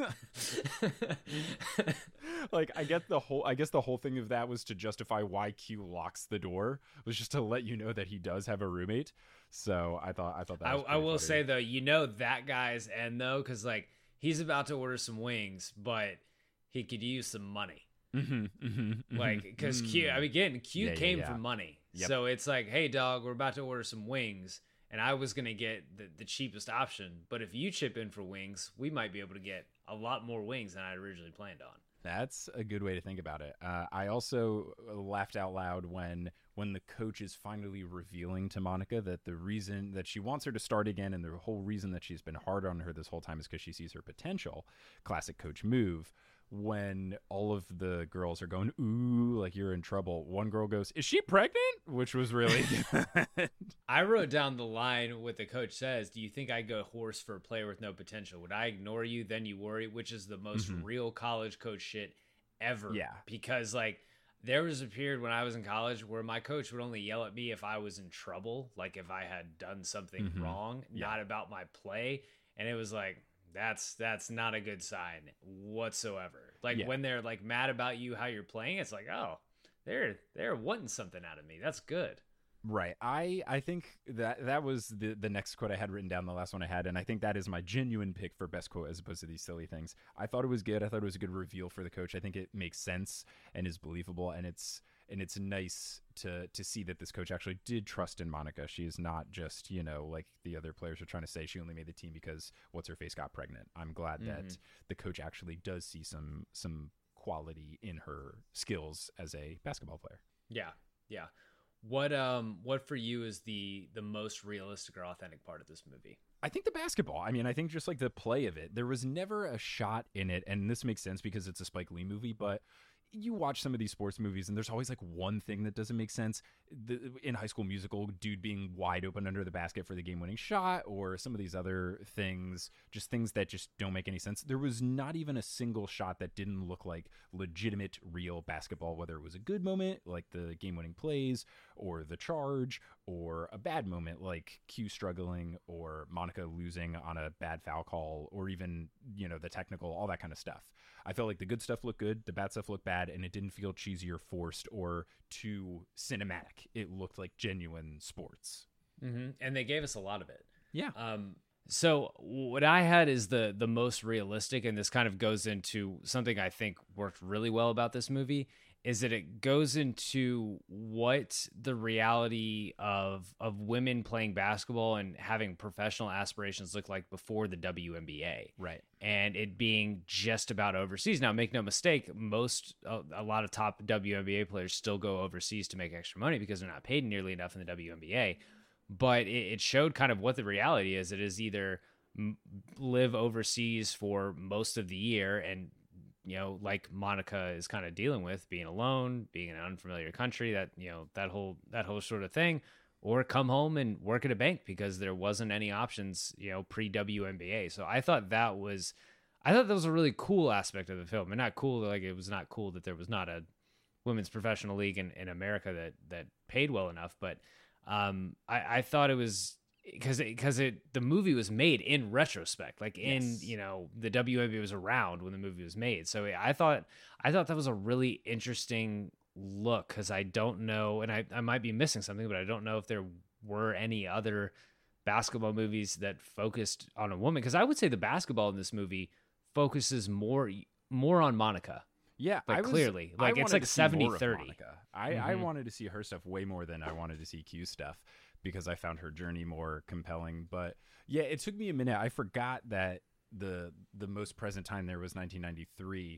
Like, I get the whole, I guess the whole thing of that was to justify why Q locks the door, was just to let you know that he does have a roommate. So I thought, I thought that I, was I will funny. say though, you know that guy's end though, because like he's about to order some wings, but he could use some money. Mm-hmm, mm-hmm, mm-hmm, Like, because mm. Q, I mean, again, Q Yeah, yeah, came yeah. from money. Yep. So it's like, hey, dog, we're about to order some wings. And I was going to get the, the cheapest option. But if you chip in for wings, we might be able to get a lot more wings than I originally planned on. That's a good way to think about it. Uh, I also laughed out loud when when the coach is finally revealing to Monica that the reason that she wants her to start again and the whole reason that she's been hard on her this whole time is because she sees her potential. Classic coach move. When all of the girls are going, ooh, like you're in trouble. One girl goes, is she pregnant? Which was really good. I wrote down the line what the coach says. Do you think I go horse for a player with no potential? Would I ignore you, then you worry? Which is the most Mm-hmm. real college coach shit ever. Yeah. Because like there was a period when I was in college where my coach would only yell at me if I was in trouble, like if I had done something Mhm. wrong, Yeah. not about my play. And it was like, that's that's not a good sign whatsoever. Like Yeah. when they're like mad about you how you're playing, it's like, oh, they're they're wanting something out of me. That's good. Right. I I think that that was the the next quote I had written down, the last one I had, and I think that is my genuine pick for best quote as opposed to these silly things. I thought it was good. I thought it was a good reveal for the coach. I think it makes sense and is believable, and it's and it's nice to to see that this coach actually did trust in Monica. She is not just, you know, like the other players are trying to say she only made the team because what's her face got pregnant. I'm glad Mhm. that the coach actually does see some some quality in her skills as a basketball player. Yeah. Yeah. What um what for you is the the most realistic or authentic part of this movie? I think the basketball. I mean, I think just like the play of it. There was never a shot in it, and this makes sense because it's a Spike Lee movie, but you watch some of these sports movies and there's always like one thing that doesn't make sense. The, in High School Musical, dude being wide open under the basket for the game-winning shot, or some of these other things, just things that just don't make any sense. There was not even a single shot that didn't look like legitimate, real basketball, whether it was a good moment, like the game-winning plays, or the charge, or a bad moment, like Q struggling, or Monica losing on a bad foul call, or even, you know, the technical, all that kind of stuff. I felt like the good stuff looked good, the bad stuff looked bad, and it didn't feel cheesy or forced or too cinematic. It looked like genuine sports. Mm-hmm. And they gave us a lot of it. Yeah. Um, so what I had is the the most realistic, and this kind of goes into something I think worked really well about this movie, is that it goes into what the reality of of women playing basketball and having professional aspirations look like before the W N B A. Right. And it being just about overseas. Now, make no mistake, most a, a lot of top W N B A players still go overseas to make extra money because they're not paid nearly enough in the W N B A. But it, it showed kind of what the reality is. It is either m- live overseas for most of the year and, you know, like Monica is kind of dealing with, being alone, being in an unfamiliar country, that, you know, that whole that whole sort of thing, or come home and work at a bank because there wasn't any options, you know, pre-W N B A. So I thought that was I thought that was a really cool aspect of the film. And not cool, like it was not cool that there was not a women's professional league in, in America that that paid well enough, but um, I, I thought it was because because it, it the movie was made in retrospect, like in Yes. you know the W N B A was around when the movie was made. So I thought I thought that was a really interesting look, because I don't know, and I, I might be missing something, but I don't know if there were any other basketball movies that focused on a woman, because I would say the basketball in this movie focuses more more on Monica. Yeah, But I was, clearly, I like, it's wanted like to see more seventy of thirty. Monica. I, I Mhm. wanted to see her stuff way more than I wanted to see Q's stuff because I found her journey more compelling. But yeah, it took me a minute. I forgot that the the most present time there was nineteen ninety-three,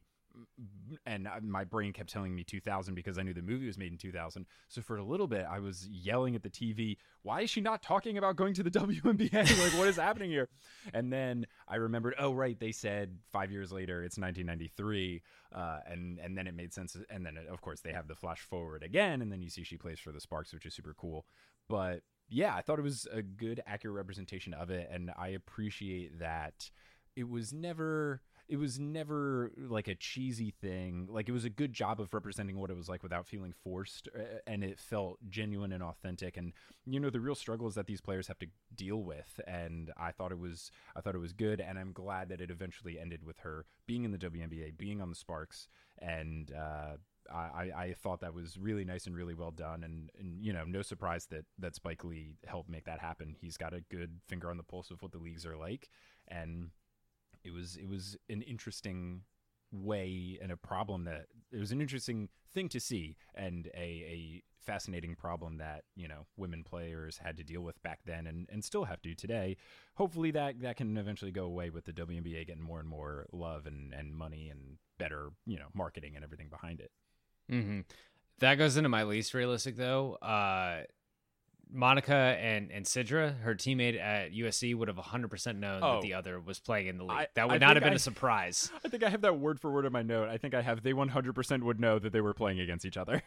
and my brain kept telling me two thousand because I knew the movie was made in two thousand. So for a little bit, I was yelling at the T V, why is she not talking about going to the W N B A? Like, what is happening here? And then I remembered, oh, right, they said five years later, it's nineteen ninety-three. Uh, and, and then it made sense. And then, of course, they have the flash forward again. And then you see she plays for the Sparks, which is super cool. But yeah, I thought it was a good, accurate representation of it. And I appreciate that it was never... it was never like a cheesy thing. Like, it was a good job of representing what it was like without feeling forced, and it felt genuine and authentic. And you know, the real struggles that these players have to deal with, and I thought it was I thought it was good, and I'm glad that it eventually ended with her being in the W N B A, being on the Sparks, and uh I, I thought that was really nice and really well done, and, and you know, no surprise that, that Spike Lee helped make that happen. He's got a good finger on the pulse of what the leagues are like, and it was it was an interesting way and a problem that it was an interesting thing to see, and a, a fascinating problem that, you know, women players had to deal with back then, and, and still have to today. Hopefully that that can eventually go away with the W N B A getting more and more love and, and money and better, you know, marketing and everything behind it. Mm-hmm. That goes into my least realistic, though. Uh, Monica and, and Sidra, her teammate at U S C, would have one hundred percent known oh, that the other was playing in the league. I, that would I not have been I, a surprise. I think I have that word for word in my note. I think I have they one hundred percent would know that they were playing against each other.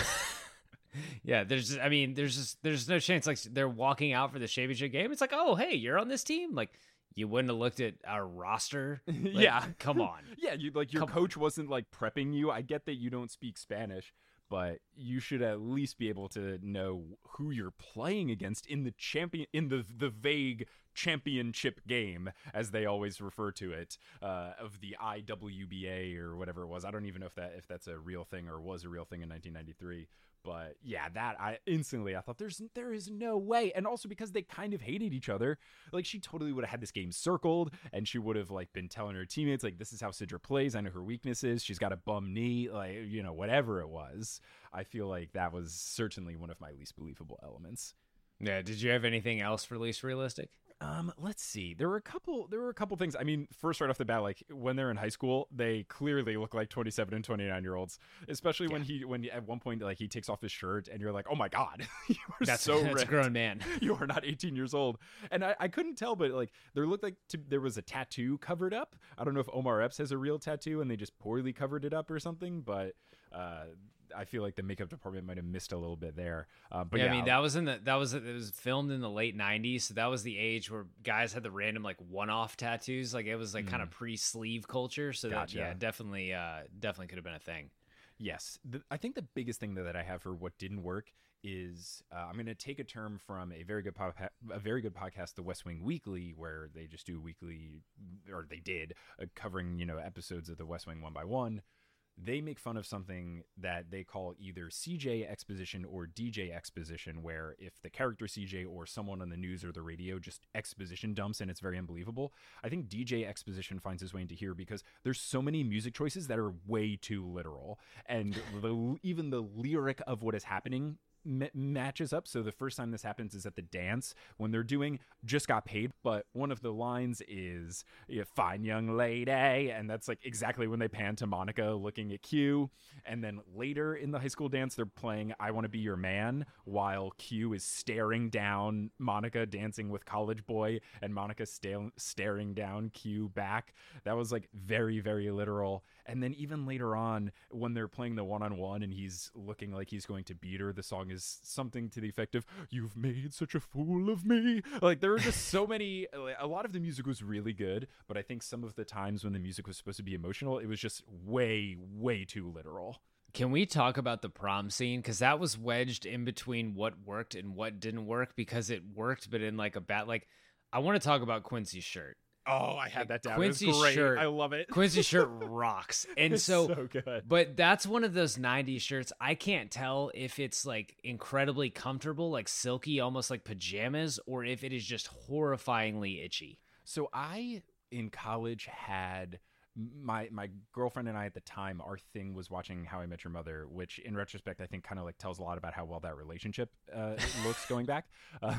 Yeah, there's just, I mean, there's just, there's no chance like they're walking out for the championship game. It's like, oh, hey, you're on this team? Like, you wouldn't have looked at our roster? Like, yeah. Come on. Yeah, you like your come coach wasn't like prepping you. I get that you don't speak Spanish, but you should at least be able to know who you're playing against in the champion in the the vague championship game, as they always refer to it, uh, of the I W B A or whatever it was. I don't even know if that if that's a real thing or was a real thing in nineteen ninety-three. But yeah, that I instantly I thought there's there is no way, and also because they kind of hated each other. Like, she totally would have had this game circled, and she would have like been telling her teammates like, "This is how Sidra plays. I know her weaknesses. She's got a bum knee, like, you know, whatever it was." I feel like that was certainly one of my least believable elements. Yeah. Did you have anything else for least realistic? Um, let's see. There were a couple. There were a couple things. I mean, first, right off the bat, like when they're in high school, they clearly look like twenty-seven and twenty-nine year olds. Especially yeah. when he, when at one point, like he takes off his shirt, and you're like, "Oh my god, you are that's, so that's ripped. a grown man. You are not eighteen years old." And I, I couldn't tell, but like there looked like to, there was a tattoo covered up. I don't know if Omar Epps has a real tattoo, and they just poorly covered it up or something, but. Uh, I feel like the makeup department might have missed a little bit there. Uh, but yeah, yeah, I mean that was in the that was it was filmed in the late nineties, so that was the age where guys had the random like one-off tattoos. Like it was like mm. kind of pre-sleeve culture. So gotcha. that yeah, definitely, uh, definitely could have been a thing. Yes, the, I think the biggest thing that, that I have for what didn't work is uh, I'm going to take a term from a very good po- a very good podcast, The West Wing Weekly, where they just do weekly, or they did uh, covering you know episodes of The West Wing one by one. They make fun of something that they call either C J exposition or D J exposition, where if the character C J or someone on the news or the radio just exposition dumps and it's very unbelievable. I think D J exposition finds his way into here because there's so many music choices that are way too literal, and the, even the lyric of what is happening M- matches up. So the first time this happens is at the dance when they're doing Just Got Paid, but one of the lines is yeah, "fine young lady," and that's like exactly when they pan to Monica looking at Q. And then later in the high school dance they're playing "I Want to Be Your Man" while Q is staring down Monica dancing with College Boy, and Monica sta- staring down Q back. That was like very very literal. And then even later on when they're playing the one-on-one and he's looking like he's going to beat her, the song is something to the effect of "You've made such a fool of me." Like there were just so many. A lot of the music was really good, but I think some of the times when the music was supposed to be emotional, it was just way way too literal. Can we talk about the prom scene? Because that was wedged in between what worked and what didn't work, because it worked but in like a bad, like I want to talk about Quincy's shirt. Oh, I had that down. Quincy's it was great. shirt, I love it. Quincy's shirt rocks. And it's so, so good. But that's one of those nineties shirts. I can't tell if it's like incredibly comfortable, like silky, almost like pajamas, or if it is just horrifyingly itchy. So I, in college, had my my girlfriend and I at the time, our thing was watching How I Met Your Mother, which in retrospect, I think kind of like tells a lot about how well that relationship uh, looks going back. Uh,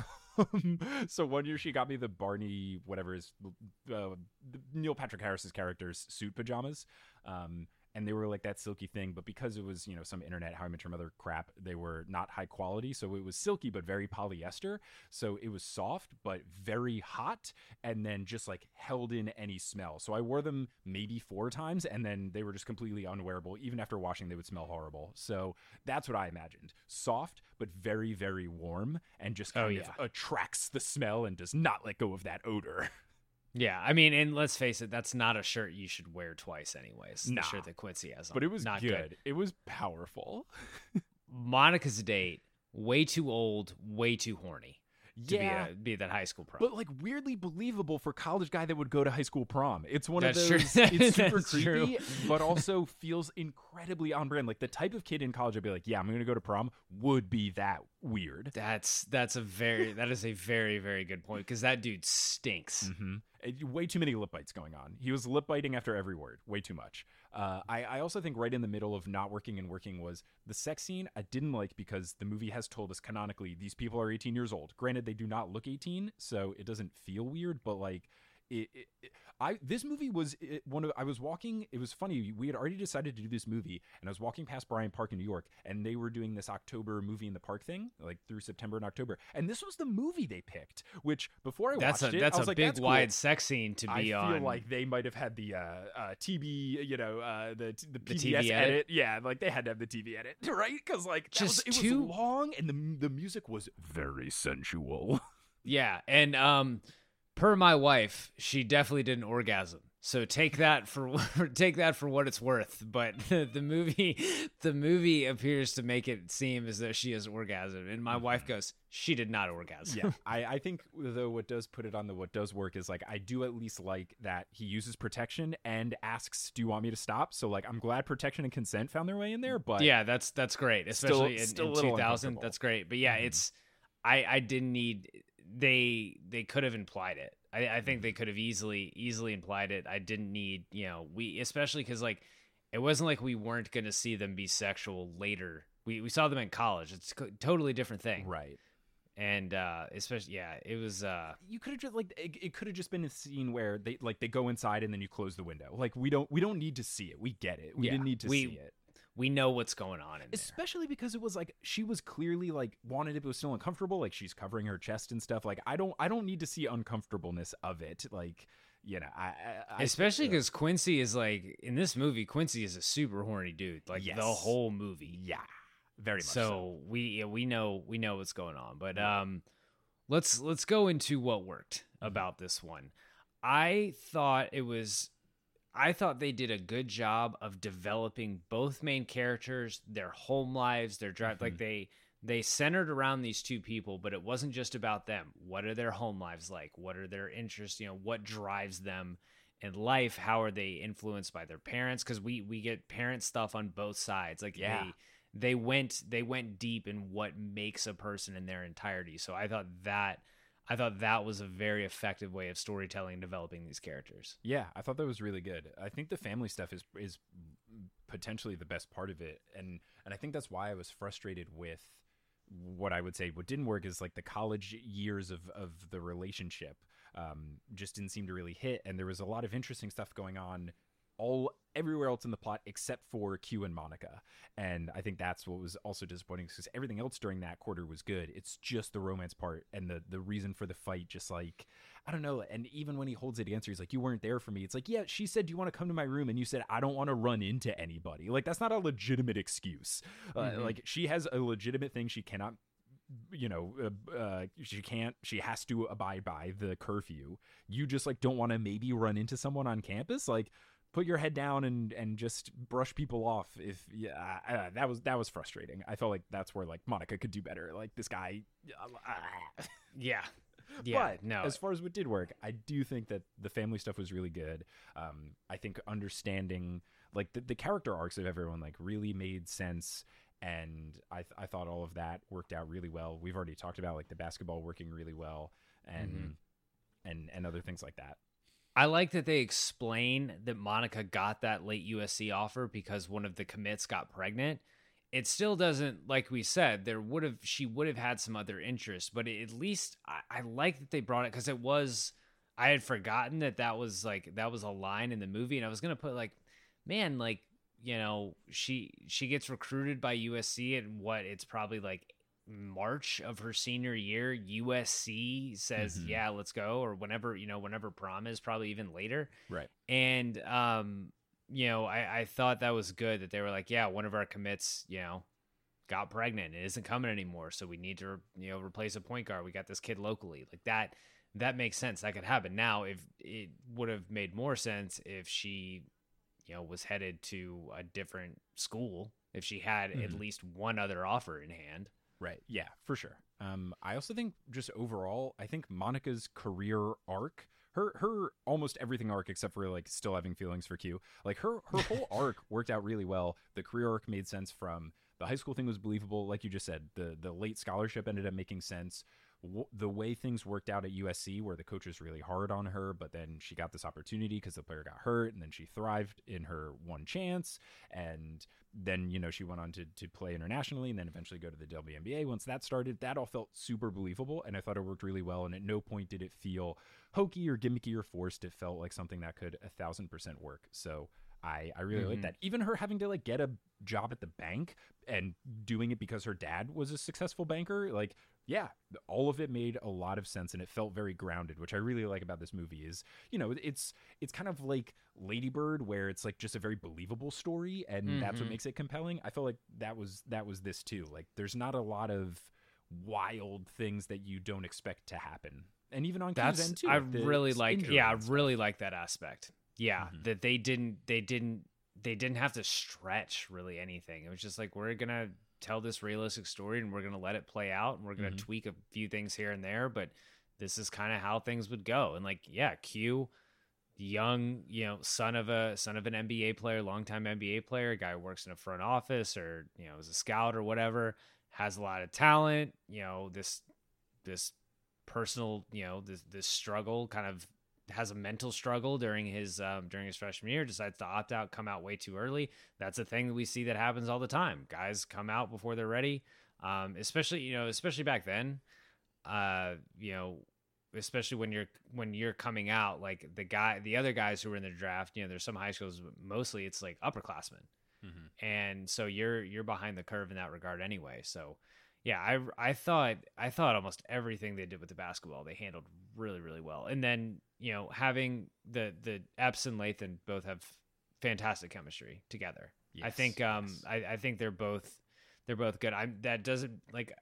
so one year she got me the Barney, whatever is uh, Neil Patrick Harris's character's suit pajamas. Um, and they were like that silky thing, but because it was, you know, some internet How I Met Your Mother crap, they were not high quality. So it was silky, but very polyester. So it was soft, but very hot, and then just like held in any smell. So I wore them maybe four times, and then they were just completely unwearable. Even after washing, they would smell horrible. So that's what I imagined. Soft, but very, very warm, and just kind oh, of yeah. attracts the smell and does not let go of that odor. Yeah, I mean, and let's face it, that's not a shirt you should wear twice anyways. Nah. The shirt that Quincy has on. But it was not good. good. It was powerful. Monica's date, way too old, way too horny to Yeah. be, a, be that high school prom. But like weirdly believable for a college guy that would go to high school prom. It's one That's of true. those. It's super That's creepy, true. but also feels incredibly on brand. Like the type of kid in college I'd be like, yeah, I'm going to go to prom would be that weird. That's that's a very that is a very very good point because that dude stinks. Mm-hmm. It- way too many lip bites going on. He was lip biting after every word. Way too much. Uh, I, I also think right in the middle of not working and working was the sex scene. I didn't like because the movie has told us canonically these people are eighteen years old. Granted, they do not look eighteen, so it doesn't feel weird. But like, it, it, it- I this movie was it, one of I was walking. It was funny. We had already decided to do this movie, and I was walking past Bryant Park in New York, and they were doing this October movie in the park thing, like through September and October. And this was the movie they picked. Which before I That's watched a it, that's I was a like, big that's cool. wide sex scene to I be feel on. like they might have had the uh, uh, T V, you know, uh, the the P T B S V edit. edit? Yeah, like they had to have the T V edit, right? Because like that Just was, it two- was long, and the the music was very sensual. Yeah, and um, per my wife, she definitely did an orgasm. So take that for take that for what it's worth. But the, the movie, the movie appears to make it seem as though she has orgasm, and my wife goes, "She did not orgasm." Yeah, I, I think though what does put it on the what does work is like I do at least like that he uses protection and asks, "Do you want me to stop?" So like I'm glad protection and consent found their way in there. But yeah, that's that's great, Still- especially in, still a in little two thousand. uncomfortable. That's great, but yeah, Mhm. it's I I didn't need they they could have implied it. I, I think Mm-hmm. they could have easily easily implied it. I didn't need you know we especially because like it wasn't like we weren't going to see them be sexual later. We we saw them in college. It's a totally different thing, right. and uh especially yeah, it was uh You could have just like it, it could have just been a scene where they like they go inside and then you close the window. Like we don't we don't need to see it. We get it. We Yeah, didn't need to we- see it. we know what's going on in there. Especially because it was like she was clearly like wanted it but was still uncomfortable. Like she's covering her chest and stuff. Like I don't I don't need to see uncomfortableness of it. Like you know I, I I- Especially because Quincy is like in this movie. Quincy is a super horny dude, like Yes. the whole movie. yeah very much So, so. we yeah, we know we know what's going on. But um, let's let's go into what worked about this one. I thought it was. I thought they did a good job of developing both main characters, their home lives, their drive. Mm-hmm. Like they they centered around these two people, but it wasn't just about them. What are their home lives like? What are their interests? You know, what drives them in life? How are they influenced by their parents? Because we we get parent stuff on both sides. Like Yeah. they they went they went deep in what makes a person in their entirety. So I thought that I thought that was a very effective way of storytelling and developing these characters. Yeah, I thought that was really good. I think the family stuff is is potentially the best part of it, and and I think that's why I was frustrated with what I would say what didn't work is like the college years of of the relationship um, just didn't seem to really hit, and there was a lot of interesting stuff going on all everywhere else in the plot except for Q and Monica, and I think that's what was also disappointing because everything else during that quarter was good. It's just the romance part and the the reason for the fight, just like I don't know. And even when he holds it against her, he's like, "You weren't there for me." It's like, yeah, she said, "Do you want to come to my room?" And you said, "I don't want to run into anybody." Like that's not a legitimate excuse. Uh, Mhm. Like she has a legitimate thing she cannot. You know, uh, uh, she can't. She has to abide by the curfew. You just like don't want to maybe run into someone on campus, like. Put your head down and, and just brush people off. If yeah, uh, that was that was frustrating. I felt like that's where like Monica could do better. Like this guy. Uh, Yeah. Yeah. but no. as far as what did work, I do think that the family stuff was really good. Um, I think understanding like the, the character arcs of everyone like really made sense. And I th- I thought all of that worked out really well. We've already talked about like the basketball working really well and Mm-hmm. and and other things like that. I like that they explain that Monica got that late U S C offer because one of the commits got pregnant. It still doesn't, like we said, there would have she would have had some other interests, but at least I, I like that they brought it because it was I had forgotten that that was like that was a line in the movie, and I was gonna put like, man, like you know she she gets recruited by U S C and what it's probably like March of her senior year. U S C says, Mhm. yeah, let's go, or whenever, you know, whenever prom is, probably even later. Right. And, um, you know, I, I thought that was good that they were like, yeah, one of our commits, you know, got pregnant. It isn't coming anymore. So we need to, you know, replace a point guard. We got this kid locally like that. that makes sense. That could happen. Now, if it would have made more sense if she, you know, was headed to a different school, if she had mm-hmm. at least one other offer in hand. Right. Yeah, for sure. Um, I also think just overall, I think Monica's career arc, her her almost everything arc except for like still having feelings for Q, like her her whole arc worked out really well. The career arc made sense. From the high school thing was believable, like you just said. The the late scholarship ended up making sense. W- the way things worked out at U S C, where the coach was really hard on her, but then she got this opportunity because the player got hurt, and then she thrived in her one chance, and then, you know, she went on to, to play internationally and then eventually go to the W N B A. Once that started, that all felt super believable, and I thought it worked really well, and at no point did it feel hokey or gimmicky or forced. It felt like something that could a thousand percent work. So I, I really mm-hmm. like that. Even her having to like get a job at the bank and doing it because her dad was a successful banker, like, yeah, all of it made a lot of sense, and it felt very grounded, which I really like about this movie. Is, you know, it's it's kind of like Lady Bird, where it's like just a very believable story, and mm-hmm. that's what makes it compelling. I felt like that was that was this too. Like, there's not a lot of wild things that you don't expect to happen, and even on Q's end too. I really like, yeah, I really like that aspect. Yeah, mm-hmm. that they didn't they didn't they didn't have to stretch really anything. It was just like, we're gonna tell this realistic story and we're going to let it play out, and we're going to mm-hmm. tweak a few things here and there, but this is kind of how things would go. And like, yeah, Q, young, you know, son of a son of an N B A player, longtime N B A player, a guy who works in a front office or, you know, is a scout or whatever, has a lot of talent, you know, this this personal, you know, this this struggle, kind of has a mental struggle during his um, during his freshman year, decides to opt out, come out way too early. That's a thing that we see that happens all the time. Guys come out before they're ready, um, especially you know, especially back then. Uh, you know, especially when you're when you're coming out, like the guy, the other guys who were in the draft. You know, there's some high schools, but mostly it's like upperclassmen, mm-hmm. and so you're you're behind the curve in that regard anyway. So. Yeah, I, I thought I thought almost everything they did with the basketball they handled really, really well. And then, you know, having the the Epps and Lathan both have fantastic chemistry together. Yes, I think um yes. I, I think they're both they're both good. I that doesn't like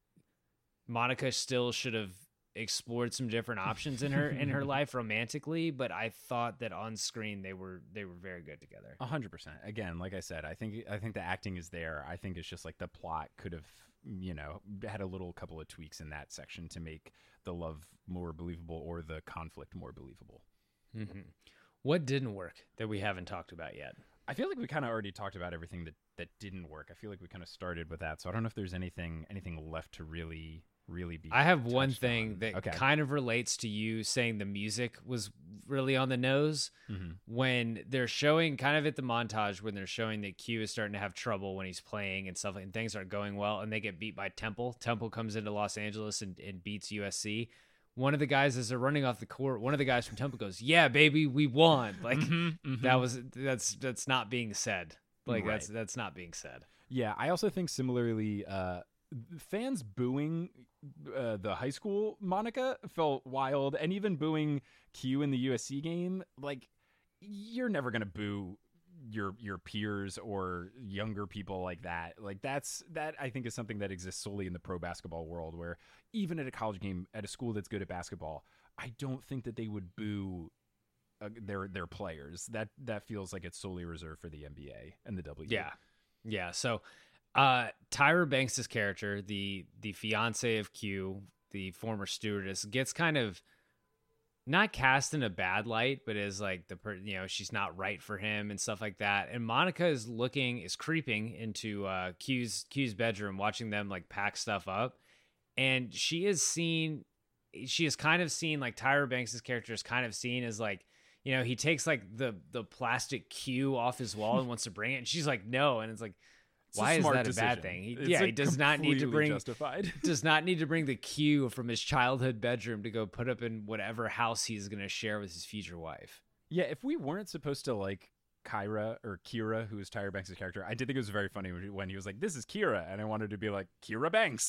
Monica still should have explored some different options in her in her life romantically, but I thought that on screen they were they were very good together. A hundred percent. Again, like I said, I think I think the acting is there. I think it's just like the plot could have, you know, had a little couple of tweaks in that section to make the love more believable or the conflict more believable. Mm-hmm. What didn't work that we haven't talked about yet? I feel like we kind of already talked about everything that, that didn't work. I feel like we kind of started with that. So I don't know if there's anything anything left to really, really be I have one thing on. that okay. kind of relates to you saying the music was really on the nose. Mm-hmm. When they're showing kind of at the montage, when they're showing that Q is starting to have trouble when he's playing and stuff, and things aren't going well, and they get beat by Temple. Temple comes into Los Angeles and, and beats U S C. One of the guys, as they're running off the court, one of the guys from Temple goes, "Yeah, baby, we won!" Like mm-hmm, mm-hmm. that was that's that's not being said. Like right. that's that's not being said. Yeah, I also think similarly, uh, fans booing uh, the high school Monica felt wild, and even booing Q in the U S C game. Like, you're never gonna boo your your peers or younger people like that. Like that's that I think is something that exists solely in the pro basketball world, where even at a college game at a school that's good at basketball, I don't think that they would boo uh, their their players. That that feels like it's solely reserved for the N B A and the W. Yeah, yeah. So uh, Tyra Banks' character, the the fiance of Q, the former stewardess, gets kind of not cast in a bad light, but is like the per, you know, she's not right for him and stuff like that. And Monica is looking, is creeping into uh, Q's Q's bedroom, watching them like pack stuff up, and she is seen. She is kind of seen like Tyra Banks' character is kind of seen as like, you know, he takes like the the plastic Q off his wall and wants to bring it, and she's like, no, and it's like, it's why is that decision. a bad thing? He, it's yeah, like he does not need to bring justified. does not need to bring the Q from his childhood bedroom to go put up in whatever house he's going to share with his future wife. Yeah, if we weren't supposed to like Kyra or Kira, who is Tyra Banks' character, I did think it was very funny when he was like, "This is Kira," and I wanted to be like Kira Banks,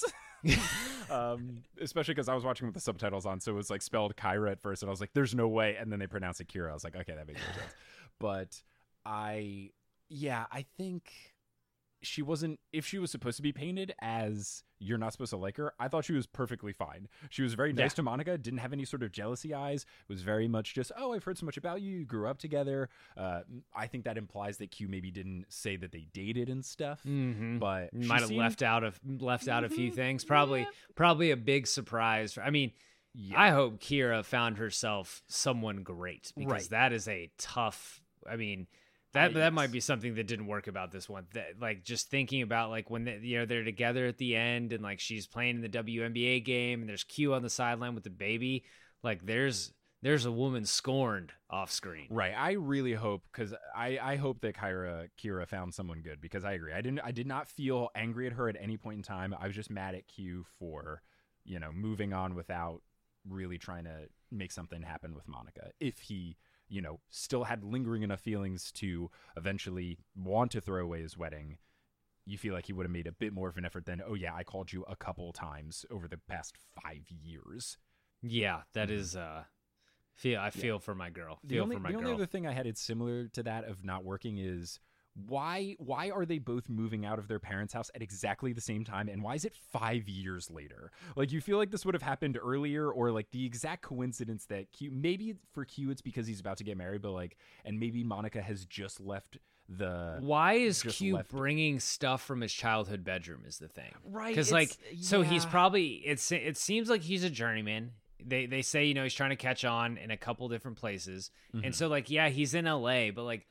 um, especially because I was watching with the subtitles on, so it was like spelled Kyra at first, and I was like, "There's no way," and then they pronounced it Kira. I was like, "Okay, that makes more sense." But I, yeah, I think. she wasn't, if she was supposed to be painted as you're not supposed to like her, I thought she was perfectly fine. She was very nice Yeah. to Monica, didn't have any sort of jealousy eyes. It was very much just, oh, I've heard so much about you. You grew up together. Uh, I think that implies that Q maybe didn't say that they dated and stuff, Mm-hmm. but she Might have seemed- left out of left out a few things. Probably probably a big surprise. For, I mean, Yeah. I hope Kira found herself someone great because Right. that is a tough. I mean, that I- that might be something that didn't work about this one. That, like just thinking about like when they, you know they're together at the end and like she's playing in the W N B A game and there's Q on the sideline with the baby. Like there's there's a woman scorned off screen. Right. I really hope, because I, I hope that Kyra Kira found someone good, because I agree. I didn't I did not feel angry at her at any point in time. I was just mad at Q for, you know, moving on without really trying to make something happen with Monica. If he, you know, still had lingering enough feelings to eventually want to throw away his wedding, you feel like he would have made a bit more of an effort than, oh yeah, I called you a couple times over the past five years. Yeah, that is. uh Feel I feel for my girl. The Feel only, for my the girl. only other thing I had it's similar to that of not working is why why are they both moving out of their parents' house at exactly the same time, and why is it five years later? Like, you feel like this would have happened earlier, or like the exact coincidence that Q, maybe for Q it's because he's about to get married, but like, and maybe Monica has just left the Why is just Q left- bringing stuff from his childhood bedroom is the thing. Right, Because like it's- so he's yeah. probably it's it seems like he's a journeyman. They they say, you know, he's trying to catch on in a couple different places. Mm-hmm. And so like yeah, he's in L A, but like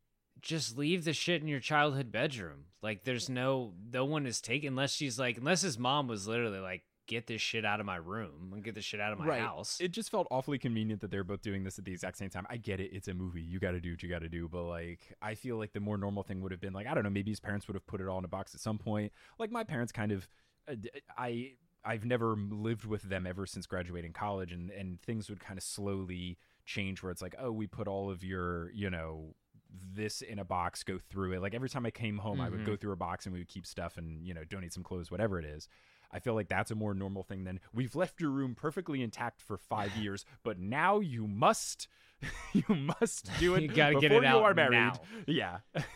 just leave the shit in your childhood bedroom. Like there's no no one is taking unless she's like unless his mom was literally like get this shit out of my room and get this shit out of my right. house. It just felt awfully convenient that they're both doing this at the exact same time. I get it. It's a movie. You got to do what you got to do. But like, I feel like the more normal thing would have been like, I don't know, maybe his parents would have put it all in a box at some point. Like my parents kind of, uh, I, I've never lived with them ever since graduating college, and, and things would kind of slowly change where it's like, oh, we put all of your, you know, this in a box, go through it. Like every time I came home, I would go through a box and we would keep stuff and, you know, donate some clothes, whatever it is. I feel like that's a more normal thing than we've left your room perfectly intact for five years, but now you must, you must do it You gotta before get it you out are married. now. Yeah.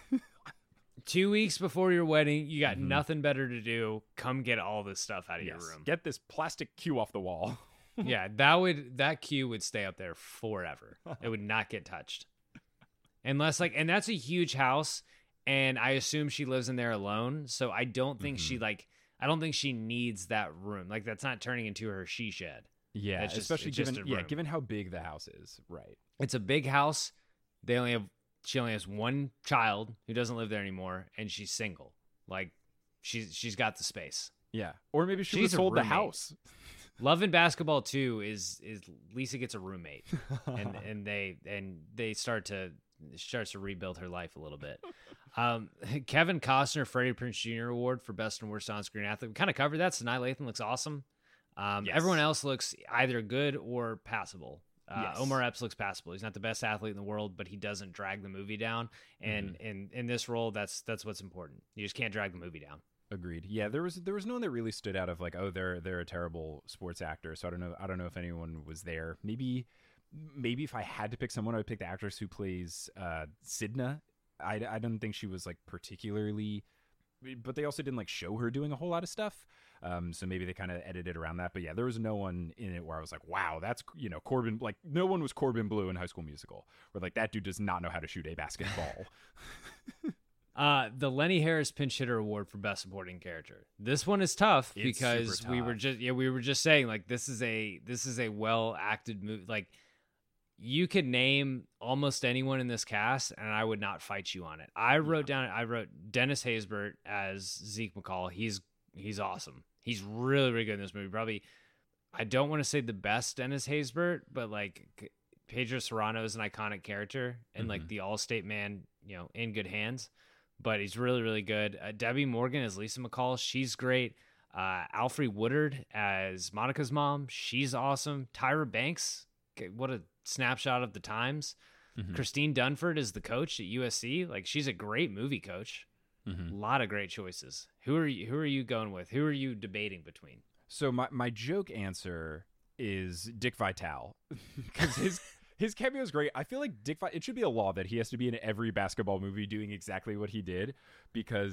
Two weeks before your wedding, you got nothing better to do. Come get all this stuff out of Yes. your room. Get this plastic cue off the wall. Yeah, that would that queue would stay up there forever. It would not get touched. Unless like and that's a huge house, and I assume she lives in there alone, so I don't think she like I don't think she needs that room. Like that's not turning into her she shed. Yeah, It's just- especially it's just given a yeah, room. given how big the house is. Right. It's a big house. They only have she only has one child who doesn't live there anymore, and she's single. Like she's she's got the space. Yeah. Or maybe she She's was a sold the roommate. house. Love and Basketball two is is Lisa gets a roommate, and and they and they start to starts to rebuild her life a little bit. Um, Kevin Costner Freddie Prinze Junior Award for Best and Worst On-Screen Athlete. We kind of covered that. Sanaa Lathan looks awesome. Um, Yes. Everyone else looks either good or passable. Uh, Yes. Omar Epps looks passable. He's not the best athlete in the world, but he doesn't drag the movie down. And Mm-hmm. in in this role, that's that's what's important. You just can't drag the movie down. Agreed. Yeah, there was there was no one that really stood out of like, oh, they're they're a terrible sports actor. So I don't know I don't know if anyone was there. Maybe maybe if I had to pick someone, I would pick the actress who plays uh, Sidna. I, I don't think she was like particularly, but they also didn't like show her doing a whole lot of stuff. Um, so maybe they kind of edited around that. But yeah, there was no one in it where I was like, wow, that's, you know, Corbin, like no one was Corbin Blue in High School Musical, where like that dude does not know how to shoot a basketball. Uh, the Lenny Harris Pinch Hitter Award for Best Supporting Character. This one is tough It's because super we were tough. just yeah we were just saying like this is a this is a well acted movie. Like you could name almost anyone in this cast, and I would not fight you on it. I wrote down I wrote Dennis Haysbert as Zeke McCall. He's he's awesome. He's really really good in this movie. Probably I don't want to say the best Dennis Haysbert, but like Pedro Serrano is an iconic character and like the All-State man, you know, in good hands. But he's really, really good. Uh, Debbie Morgan as Lisa McCall. She's great. Uh, Alfre Woodard as Monica's mom. She's awesome. Tyra Banks. Okay, what a snapshot of the times. Mhm. Christine Dunford is the coach at U S C. Like, she's a great movie coach. Mhm. A lot of great choices. Who are you, who are you going with? Who are you debating between? So my, my joke answer is Dick Vitale, because his his cameo is great. I feel like Dick Vi- it should be a law that he has to be in every basketball movie doing exactly what he did, because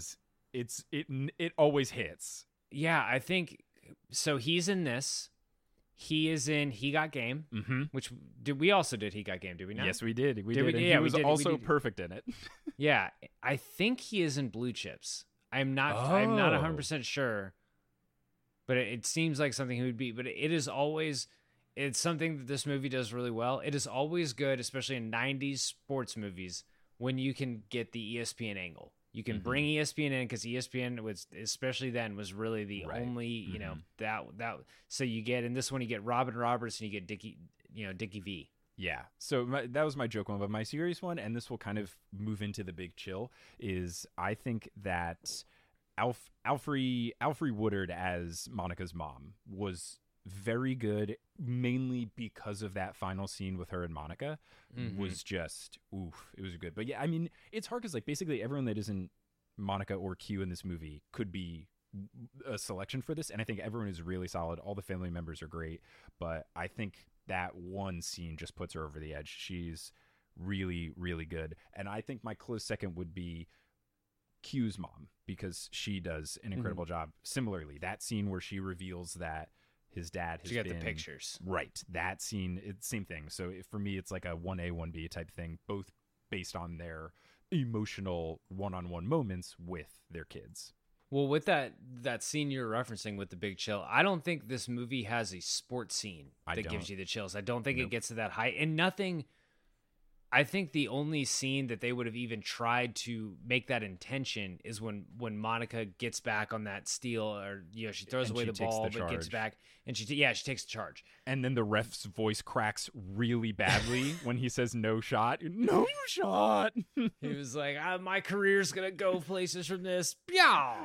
it's it it always hits. Yeah, I think so. He's in this. He is in He Got Game, Mm-hmm. which did we also did He Got Game, did we not? Yes, we did. We Did did. we- and yeah, he we was did- we also did. perfect in it. Yeah, I think he is in Blue Chips. I'm not. I'm not Oh. one hundred percent sure, but it, it seems like something he would be. But it is always. It's something that this movie does really well. It is always good, especially in nineties sports movies, when you can get the E S P N angle. You can Mm-hmm. bring E S P N in because E S P N was, especially then, was really the Right. only, you know, Mhm. that that. So you get in this one, you get Robin Roberts and you get Dickie, you know, Dickie V. Yeah. So my, that was my joke one, but my serious one, and this will kind of move into the big chill, is I think that Alf Alfre Alfre Woodard as Monica's mom was very good, mainly because of that final scene with her and Monica. Mhm. Was just oof, it was good. But yeah, I mean, it's hard because like basically everyone that isn't Monica or Q in this movie could be a selection for this, and I think everyone is really solid. All the family members are great, but I think that one scene just puts her over the edge. She's really, really good, and I think my close second would be Q's mom, because she does an incredible job. Similarly, that scene where she reveals that his dad has You got been, the pictures. right? That scene, it's same thing. So it, for me, it's like a one A, one B type thing, both based on their emotional one-on-one moments with their kids. Well, with that that scene you're referencing with the big chill, I don't think this movie has a sports scene I that don't. gives you the chills. I don't think Nope. it gets to that height. And nothing, I think the only scene that they would have even tried to make that intention is when when Monica gets back on that steal, or, you know, she throws And away she the takes ball, the but gets charge. back. And she, yeah, she takes the charge. And then the ref's voice cracks really badly when he says no shot. No shot. He was like, ah, my career's going to go places from this. Yeah.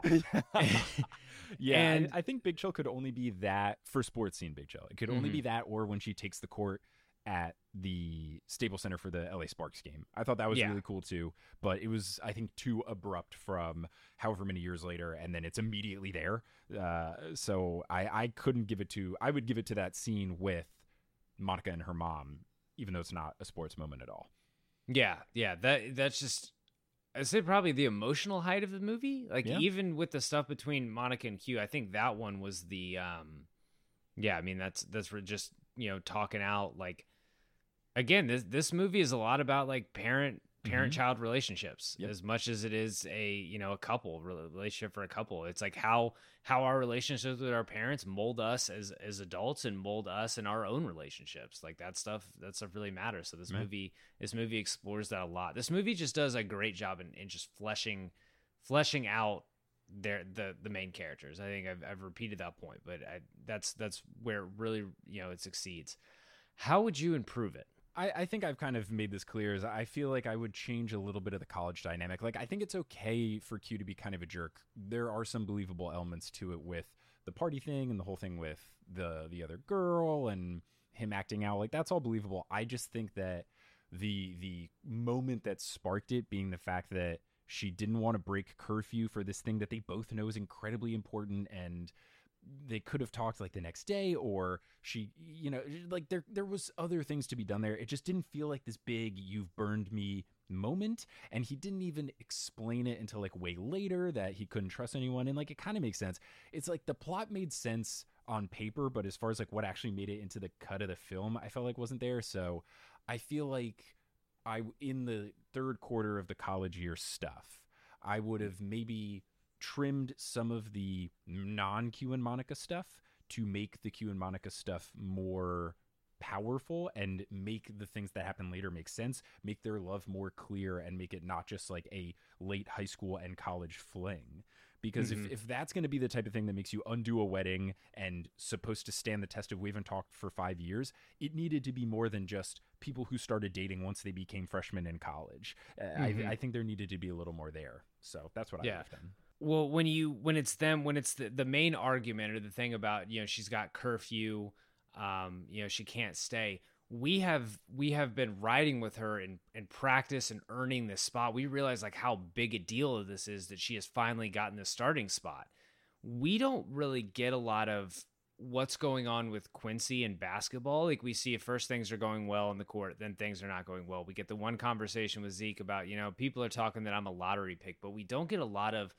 Yeah, And- and I think Big Chill could only be that for sports scene. Big Chill, it could only Mhm. be that, or when she takes the court at the Staples Center for the L A Sparks game. I thought that was Yeah. really cool too, but it was, I think, too abrupt from however many years later, and then it's immediately there. Uh, so I, I couldn't give it to. I would give it to that scene with Monica and her mom, even though it's not a sports moment at all. Yeah, yeah, that that's just, I'd say probably the emotional height of the movie. Like, Yeah. even with the stuff between Monica and Q, I think that one was the, um, yeah, I mean, that's that's for just, you know, talking out. Like, again, this this movie is a lot about like parent parent child relationships, Yep. as much as it is a, you know, a couple relationship for a couple. It's like how how our relationships with our parents mold us as as adults and mold us in our own relationships. Like, that stuff that stuff really matters. So this Yeah. movie this movie explores that a lot. This movie just does a great job in, in just fleshing fleshing out their the the main characters. I think I've I've repeated that point, but I, that's that's where it really, you know, it succeeds. How would you improve it? I, I think I've kind of made this clear. Is I feel like I would change a little bit of the college dynamic. Like, I think it's okay for Q to be kind of a jerk. There are some believable elements to it with the party thing and the whole thing with the the other girl and him acting out. Like, that's all believable. I just think that the the moment that sparked it being the fact that she didn't want to break curfew for this thing that they both know is incredibly important, and they could have talked like the next day, or she, you know, like there there was other things to be done there. It just didn't feel like this big "you've burned me" moment, and he didn't even explain it until like way later that he couldn't trust anyone. And like, it kind of makes sense. It's like the plot made sense on paper, but as far as like what actually made it into the cut of the film, I felt like wasn't there. So I feel like I in the third quarter of the college year stuff, I would have maybe trimmed some of the non-Q and Monica stuff to make the Q and Monica stuff more powerful and make the things that happen later make sense, make their love more clear, and make it not just like a late high school and college fling. Because Mhm. if, if that's going to be the type of thing that makes you undo a wedding and supposed to stand the test of we haven't talked for five years, it needed to be more than just people who started dating once they became freshmen in college. Uh, Mhm. I, I think there needed to be a little more there. So that's what I Yeah. would have done. Well, when you when it's them, when it's the, the main argument or the thing about, you know, she's got curfew, um, you know, she can't stay. We have we have been riding with her in, in practice and earning this spot. We realize like how big a deal this is that she has finally gotten the starting spot. We don't really get a lot of what's going on with Quincy in basketball. Like, we see at first things are going well in the court, then things are not going well. We get the one conversation with Zeke about, you know, people are talking that I'm a lottery pick, but we don't get a lot of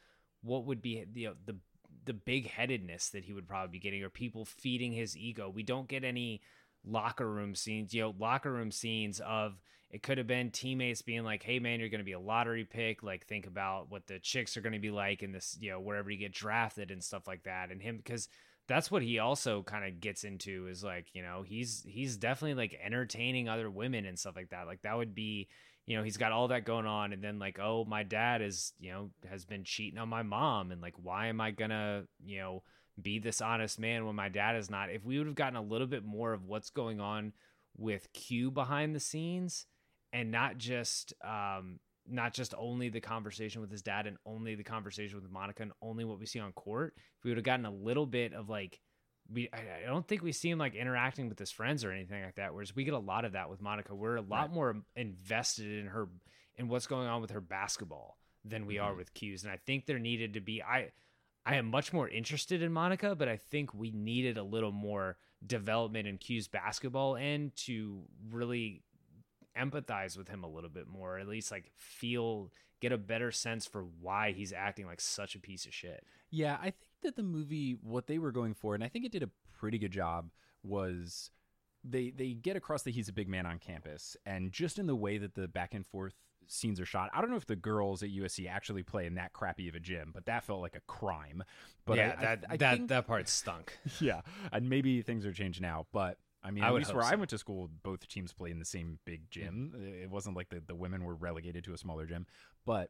what would be the the the big headedness that he would probably be getting, or people feeding his ego. We don't get any locker room scenes, you know, locker room scenes of, it could have been teammates being like, hey man, you're going to be a lottery pick. Like, think about what the chicks are going to be like in this, you know, wherever you get drafted and stuff like that. And him, because that's what he also kind of gets into, is like, you know, he's, he's definitely like entertaining other women and stuff like that. Like, that would be, you know, he's got all that going on. And then like, oh, my dad is, you know, has been cheating on my mom. And like, why am I gonna, you know, be this honest man when my dad is not? If we would have gotten a little bit more of what's going on with Q behind the scenes, and not just, um, not just only the conversation with his dad and only the conversation with Monica and only what we see on court, if we would have gotten a little bit of like, we, I, I don't think we see him like interacting with his friends or anything like that. Whereas we get a lot of that with Monica. We're a lot right. more invested in her, in what's going on with her basketball than we mm-hmm. are with Q's. And I think there needed to be, I, I am much more interested in Monica, but I think we needed a little more development in Q's basketball end to really empathize with him a little bit more, or at least like feel, get a better sense for why he's acting like such a piece of shit. Yeah, I think that the movie, what they were going for, and I think it did a pretty good job, was they they get across that he's a big man on campus, and just in the way that the back and forth scenes are shot. I don't know if the girls at U S C actually play in that crappy of a gym, but that felt like a crime. But yeah, I, that I, I that think, that part stunk. Yeah, and maybe things are changed now, but I mean, I at would least hope where so. I went to school, both teams played in the same big gym. Mm-hmm. It wasn't like the, the women were relegated to a smaller gym. But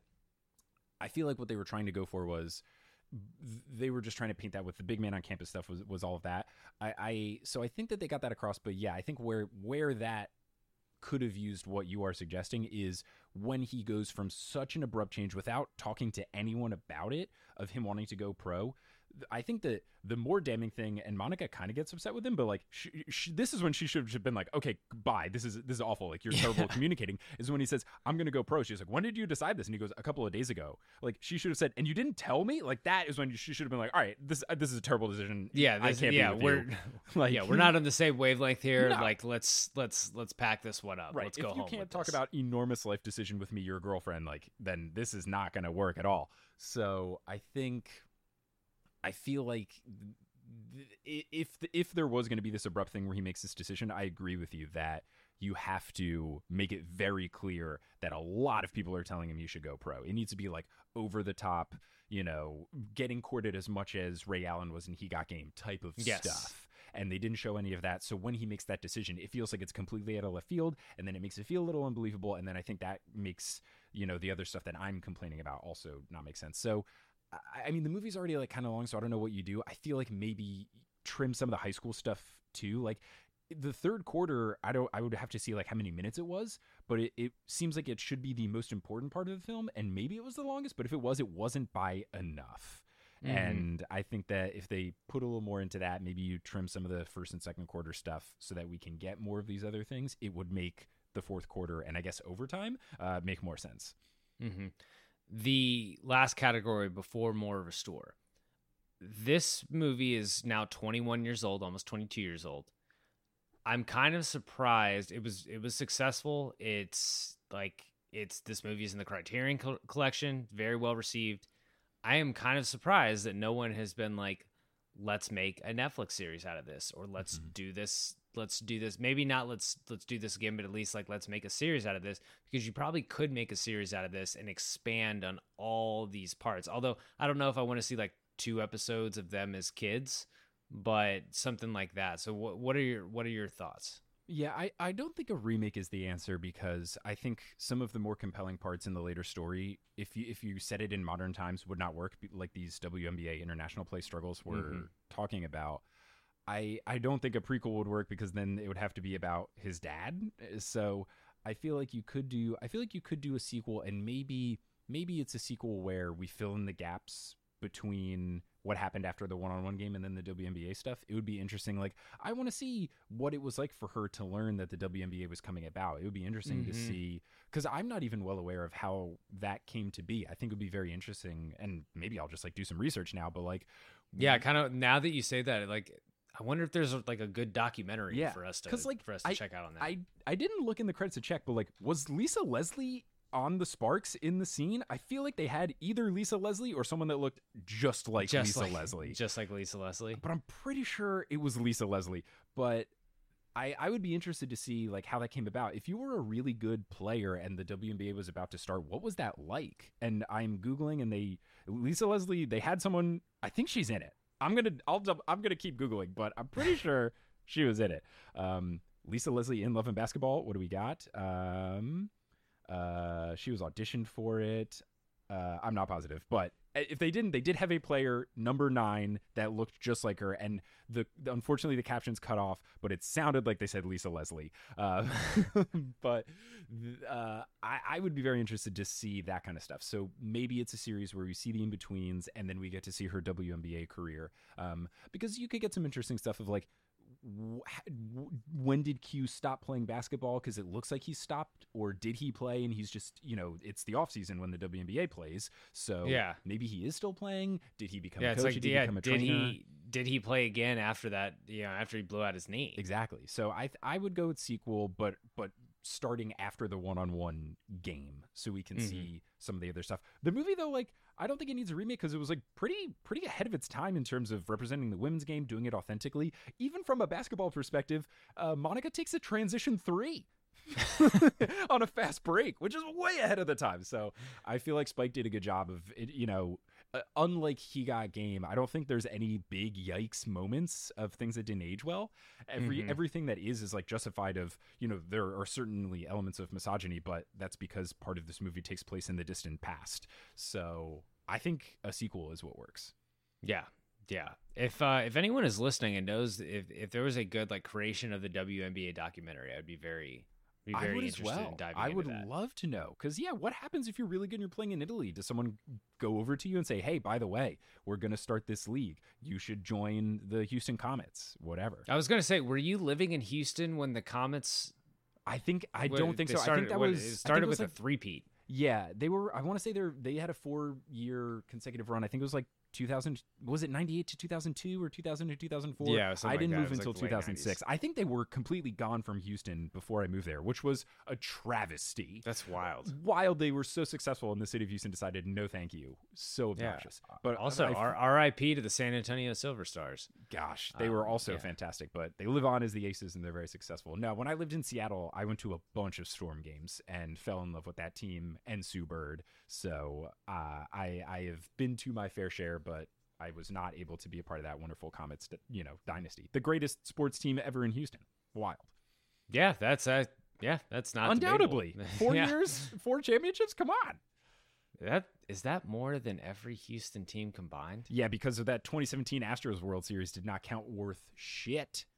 I feel like what they were trying to go for was, they were just trying to paint that with the big man on campus stuff was, was all of that. I, I so I think that they got that across. But yeah, I think where where that could have used what you are suggesting is when he goes from such an abrupt change without talking to anyone about it, of him wanting to go pro. I think that the more damning thing, and Monica kind of gets upset with him, but like she, she, this is when she should have been like, okay, bye. This is this is awful. Like, you're terrible at communicating. Is when he says, I'm going to go pro. She's like, when did you decide this? And he goes, a couple of days ago. Like, she should have said, and you didn't tell me. Like, that is when she should have been like, all right, this uh, this is a terrible decision. Yeah, I this, can't yeah, be with we're you. Like, yeah, we're not on the same wavelength here. No. Like, let's let's let's pack this one up. Right. Let's if go you home. can't with talk this. about enormous life decision with me, your girlfriend, like, then this is not going to work at all. So I think. I feel like if if there was going to be this abrupt thing where he makes this decision, I agree with you that you have to make it very clear that a lot of people are telling him you should go pro. It needs to be like over the top, you know, getting courted as much as Ray Allen was in He Got Game type of yes. stuff. And they didn't show any of that. So when he makes that decision, it feels like it's completely out of left field, and then it makes it feel a little unbelievable. And then I think that makes, you know, the other stuff that I'm complaining about also not make sense. So I mean, the movie's already like kind of long, so I don't know what you do. I feel like maybe trim some of the high school stuff too. Like the third quarter, I don't. I would have to see like how many minutes it was, but it, it seems like it should be the most important part of the film, and maybe it was the longest. But if it was, it wasn't by enough. Mm-hmm. And I think that if they put a little more into that, maybe you trim some of the first and second quarter stuff so that we can get more of these other things, it would make the fourth quarter and I guess overtime uh, make more sense. Mm-hmm. The last category before More Restore. This movie is now twenty-one years old, almost twenty-two years old. I'm kind of surprised. It was it was successful. It's like it's this movie is in the Criterion co- collection, very well received. I am kind of surprised that no one has been like, let's make a Netflix series out of this, or let's mm-hmm. do this. Let's do this. Maybe not let's let's do this again, but at least like let's make a series out of this, because you probably could make a series out of this and expand on all these parts. Although I don't know if I want to see like two episodes of them as kids, but something like that. So what what are your what are your thoughts? Yeah, I, I don't think a remake is the answer, because I think some of the more compelling parts in the later story, if you if you set it in modern times, would not work, like these W N B A international play struggles we're mm-hmm. talking about. I, I don't think a prequel would work, because then it would have to be about his dad. So I feel like you could do I feel like you could do a sequel, and maybe maybe it's a sequel where we fill in the gaps between what happened after the one-on-one game and then the W N B A stuff. It would be interesting. Like, I want to see what it was like for her to learn that the W N B A was coming about. It would be interesting mm-hmm. to see, because I'm not even well aware of how that came to be. I think it would be very interesting, and maybe I'll just like do some research now, but like, yeah, kind of now that you say that, like, I wonder if there's like a good documentary yeah, for us to like, for us to I, check out on that. I I didn't look in the credits to check, but like, was Lisa Leslie on the Sparks in the scene, I feel like they had either Lisa Leslie or someone that looked just like just Lisa like, Leslie. Just like Lisa Leslie. But I'm pretty sure it was Lisa Leslie. But I, I would be interested to see like how that came about. If you were a really good player and the W N B A was about to start, what was that like? And I'm Googling, and they Lisa Leslie, they had someone, I think she's in it. I'm gonna I'll I'm gonna keep Googling, but I'm pretty sure she was in it. Um, Lisa Leslie in Love and Basketball. What do we got? Um, uh, she was auditioned for it. Uh, I'm not positive, but if they didn't, they did have a player number nine that looked just like her, and the, the unfortunately the captions cut off, but it sounded like they said Lisa Leslie. Uh, but uh, I, I would be very interested to see that kind of stuff. So maybe it's a series where we see the in-betweens, and then we get to see her W N B A career, um, because you could get some interesting stuff of like, when did Q stop playing basketball? Because it looks like he stopped, or did he play and he's just, you know, it's the off season when the W N B A plays. So yeah, maybe he is still playing. Did he become yeah, a coach? It's like, did he yeah, become a did trainer? he did he play again after that? You know, after he blew out his knee. Exactly. So I I would go with sequel, but but starting after the one on one game, so we can mm-hmm. see some of the other stuff. The movie though, like, I don't think it needs a remake because it was like pretty pretty ahead of its time in terms of representing the women's game, doing it authentically. Even from a basketball perspective, uh, Monica takes a transition three on a fast break, which is way ahead of the time. So I feel like Spike did a good job of it, you know, uh, unlike He Got Game, I don't think there's any big yikes moments of things that didn't age well. Every mm-hmm. Everything that is is like justified of, you know, there are certainly elements of misogyny, but that's because part of this movie takes place in the distant past. So I think a sequel is what works. Yeah. Yeah. If uh, if anyone is listening and knows if, if there was a good like creation of the W N B A documentary, I'd be very Be very I would interested as well. in diving I into would that. love to know, because yeah, what happens if you're really good and you're playing in Italy? Does someone go over to you and say, "Hey, by the way, we're going to start this league. You should join the Houston Comets." Whatever. I was going to say, were you living in Houston when the Comets? I think I what, don't think so. Started, I think that what, was it started it was with like, a three-peat. Yeah, they were. I want to say they they had a four year consecutive run. I think it was like two thousand. Was it ninety-eight to two thousand two or two thousand to two thousand four? Yeah, I didn't like move like until two thousand six. I think they were completely gone from Houston before I moved there, which was a travesty. That's wild. Wild. They were so successful, and the city of Houston decided no, thank you. So obnoxious. Yeah. But also, R I P to the San Antonio Silver Stars. Gosh, they um, were also yeah. fantastic, but they live on as the Aces, and they're very successful. Now, when I lived in Seattle, I went to a bunch of Storm games and fell in love with that team and Sue Bird. So uh, I I have been to my fair share, but I was not able to be a part of that wonderful Comets, you know, dynasty. The greatest sports team ever in Houston. Wild. Yeah, that's uh, yeah, that's not undoubtedly debatable. four yeah. years, four championships. Come on. That is that more than every Houston team combined? Yeah, because of that twenty seventeen Astros World Series did not count worth shit.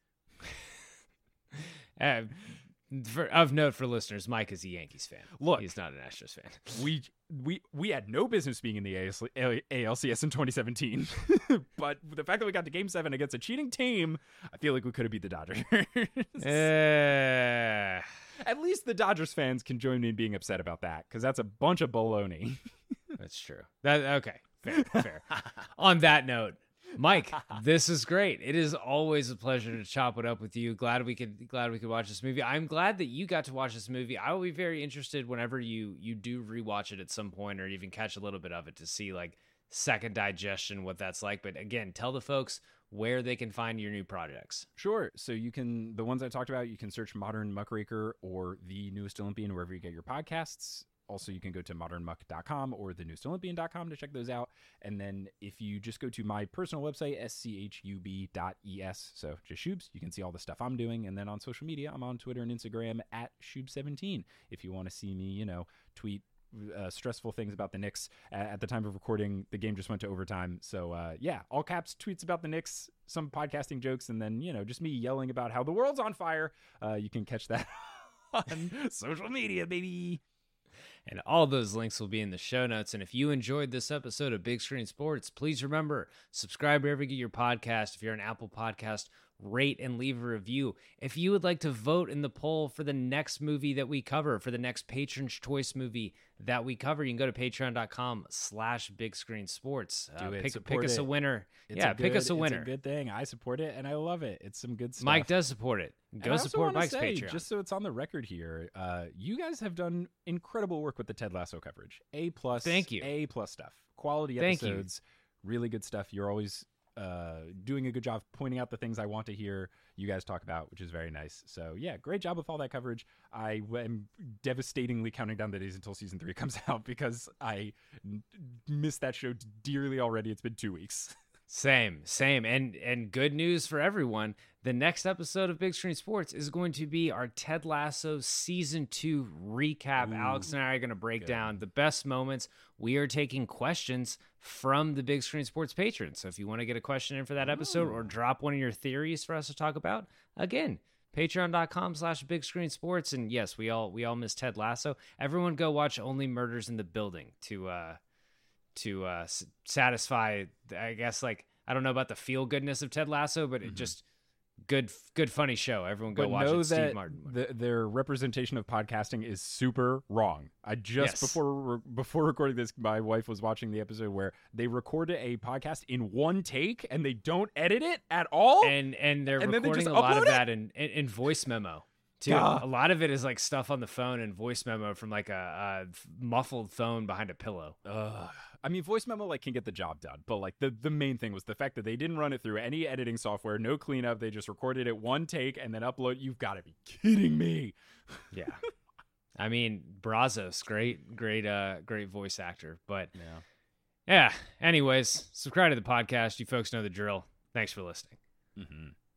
uh, For, of note for listeners, Mike is a Yankees fan. Look, he's not an Astros fan. We we we had no business being in the A L C S in twenty seventeen, but the fact that we got to Game Seven against a cheating team, I feel like we could have beat the Dodgers. uh, At least the Dodgers fans can join me in being upset about that, because that's a bunch of baloney. That's true. That okay, fair, fair. On that note, Mike, this is great. It is always a pleasure to chop it up with you. Glad we could glad we could watch this movie. I'm glad that you got to watch this movie. I will be very interested whenever you you do rewatch it at some point, or even catch a little bit of it to see like second digestion, what that's like. But again, tell the folks where they can find your new projects. Sure. So you can, the ones I talked about, you can search Modern Muckraker or The Newest Olympian wherever you get your podcasts. Also, you can go to modern muck dot com or the newest olympian dot com to check those out. And then if you just go to my personal website, S C H U B dot E S, so just Shubes, you can see all the stuff I'm doing. And then on social media, I'm on Twitter and Instagram at Shube seventeen. If you want to see me, you know, tweet uh, stressful things about the Knicks. At the time of recording, the game just went to overtime. So, uh, yeah, all caps tweets about the Knicks, some podcasting jokes, and then, you know, just me yelling about how the world's on fire. Uh, you can catch that on social media, baby. And all those links will be in the show notes. And if you enjoyed this episode of Big Screen Sports, please remember, subscribe wherever you get your podcast. If you're an Apple Podcast, rate and leave a review. If you would like to vote in the poll for the next movie that we cover, for the next Patron's Choice movie that we cover, you can go to patreon.com slash big screen sports. Do uh, it. Pick, support pick us it. a winner. It's yeah, a good, pick us a winner. It's a good thing. I support it, and I love it. It's some good stuff. Mike does support it. Go And I also support wanna Mike's say, Patreon. Just so it's on the record here, uh, you guys have done incredible work with the Ted Lasso coverage. A plus. Thank you. A plus stuff. Quality Thank you. episodes. Really good stuff. You're always uh, doing a good job pointing out the things I want to hear you guys talk about, which is very nice. So yeah, great job with all that coverage. I am devastatingly counting down the days until season three comes out because I n- missed that show dearly already. It's been two weeks. Same, same. And and good news for everyone. The next episode of Big Screen Sports is going to be our Ted Lasso season two recap. Ooh, Alex and I are going to break good. down the best moments. We are taking questions from the Big Screen Sports patrons. So if you want to get a question in for that episode Ooh. or drop one of your theories for us to talk about, again, patreon.com slash big screen sports. And yes, we all we all miss Ted Lasso. Everyone go watch Only Murders in the Building to uh to uh s- satisfy, I guess, like, I don't know about the feel goodness of Ted Lasso, but it mm-hmm. just good good funny show. Everyone go but watch know it. that Steve Martin. The, their representation of podcasting is super wrong. I just yes. before before recording this, my wife was watching the episode where they recorded a podcast in one take and they don't edit it at all, and and they're and recording they a lot of it? that in, in in voice memo too. Duh. A lot of it is like stuff on the phone and voice memo from like a, a muffled phone behind a pillow. Ugh. I mean, voice memo like can get the job done, but like the, the main thing was the fact that they didn't run it through any editing software, no cleanup. They just recorded it one take and then upload. You've got to be kidding me. Yeah. I mean, Brazos, great, great, uh, great voice actor. But yeah. yeah. Anyways, subscribe to the podcast. You folks know the drill. Thanks for listening. Mm-hmm.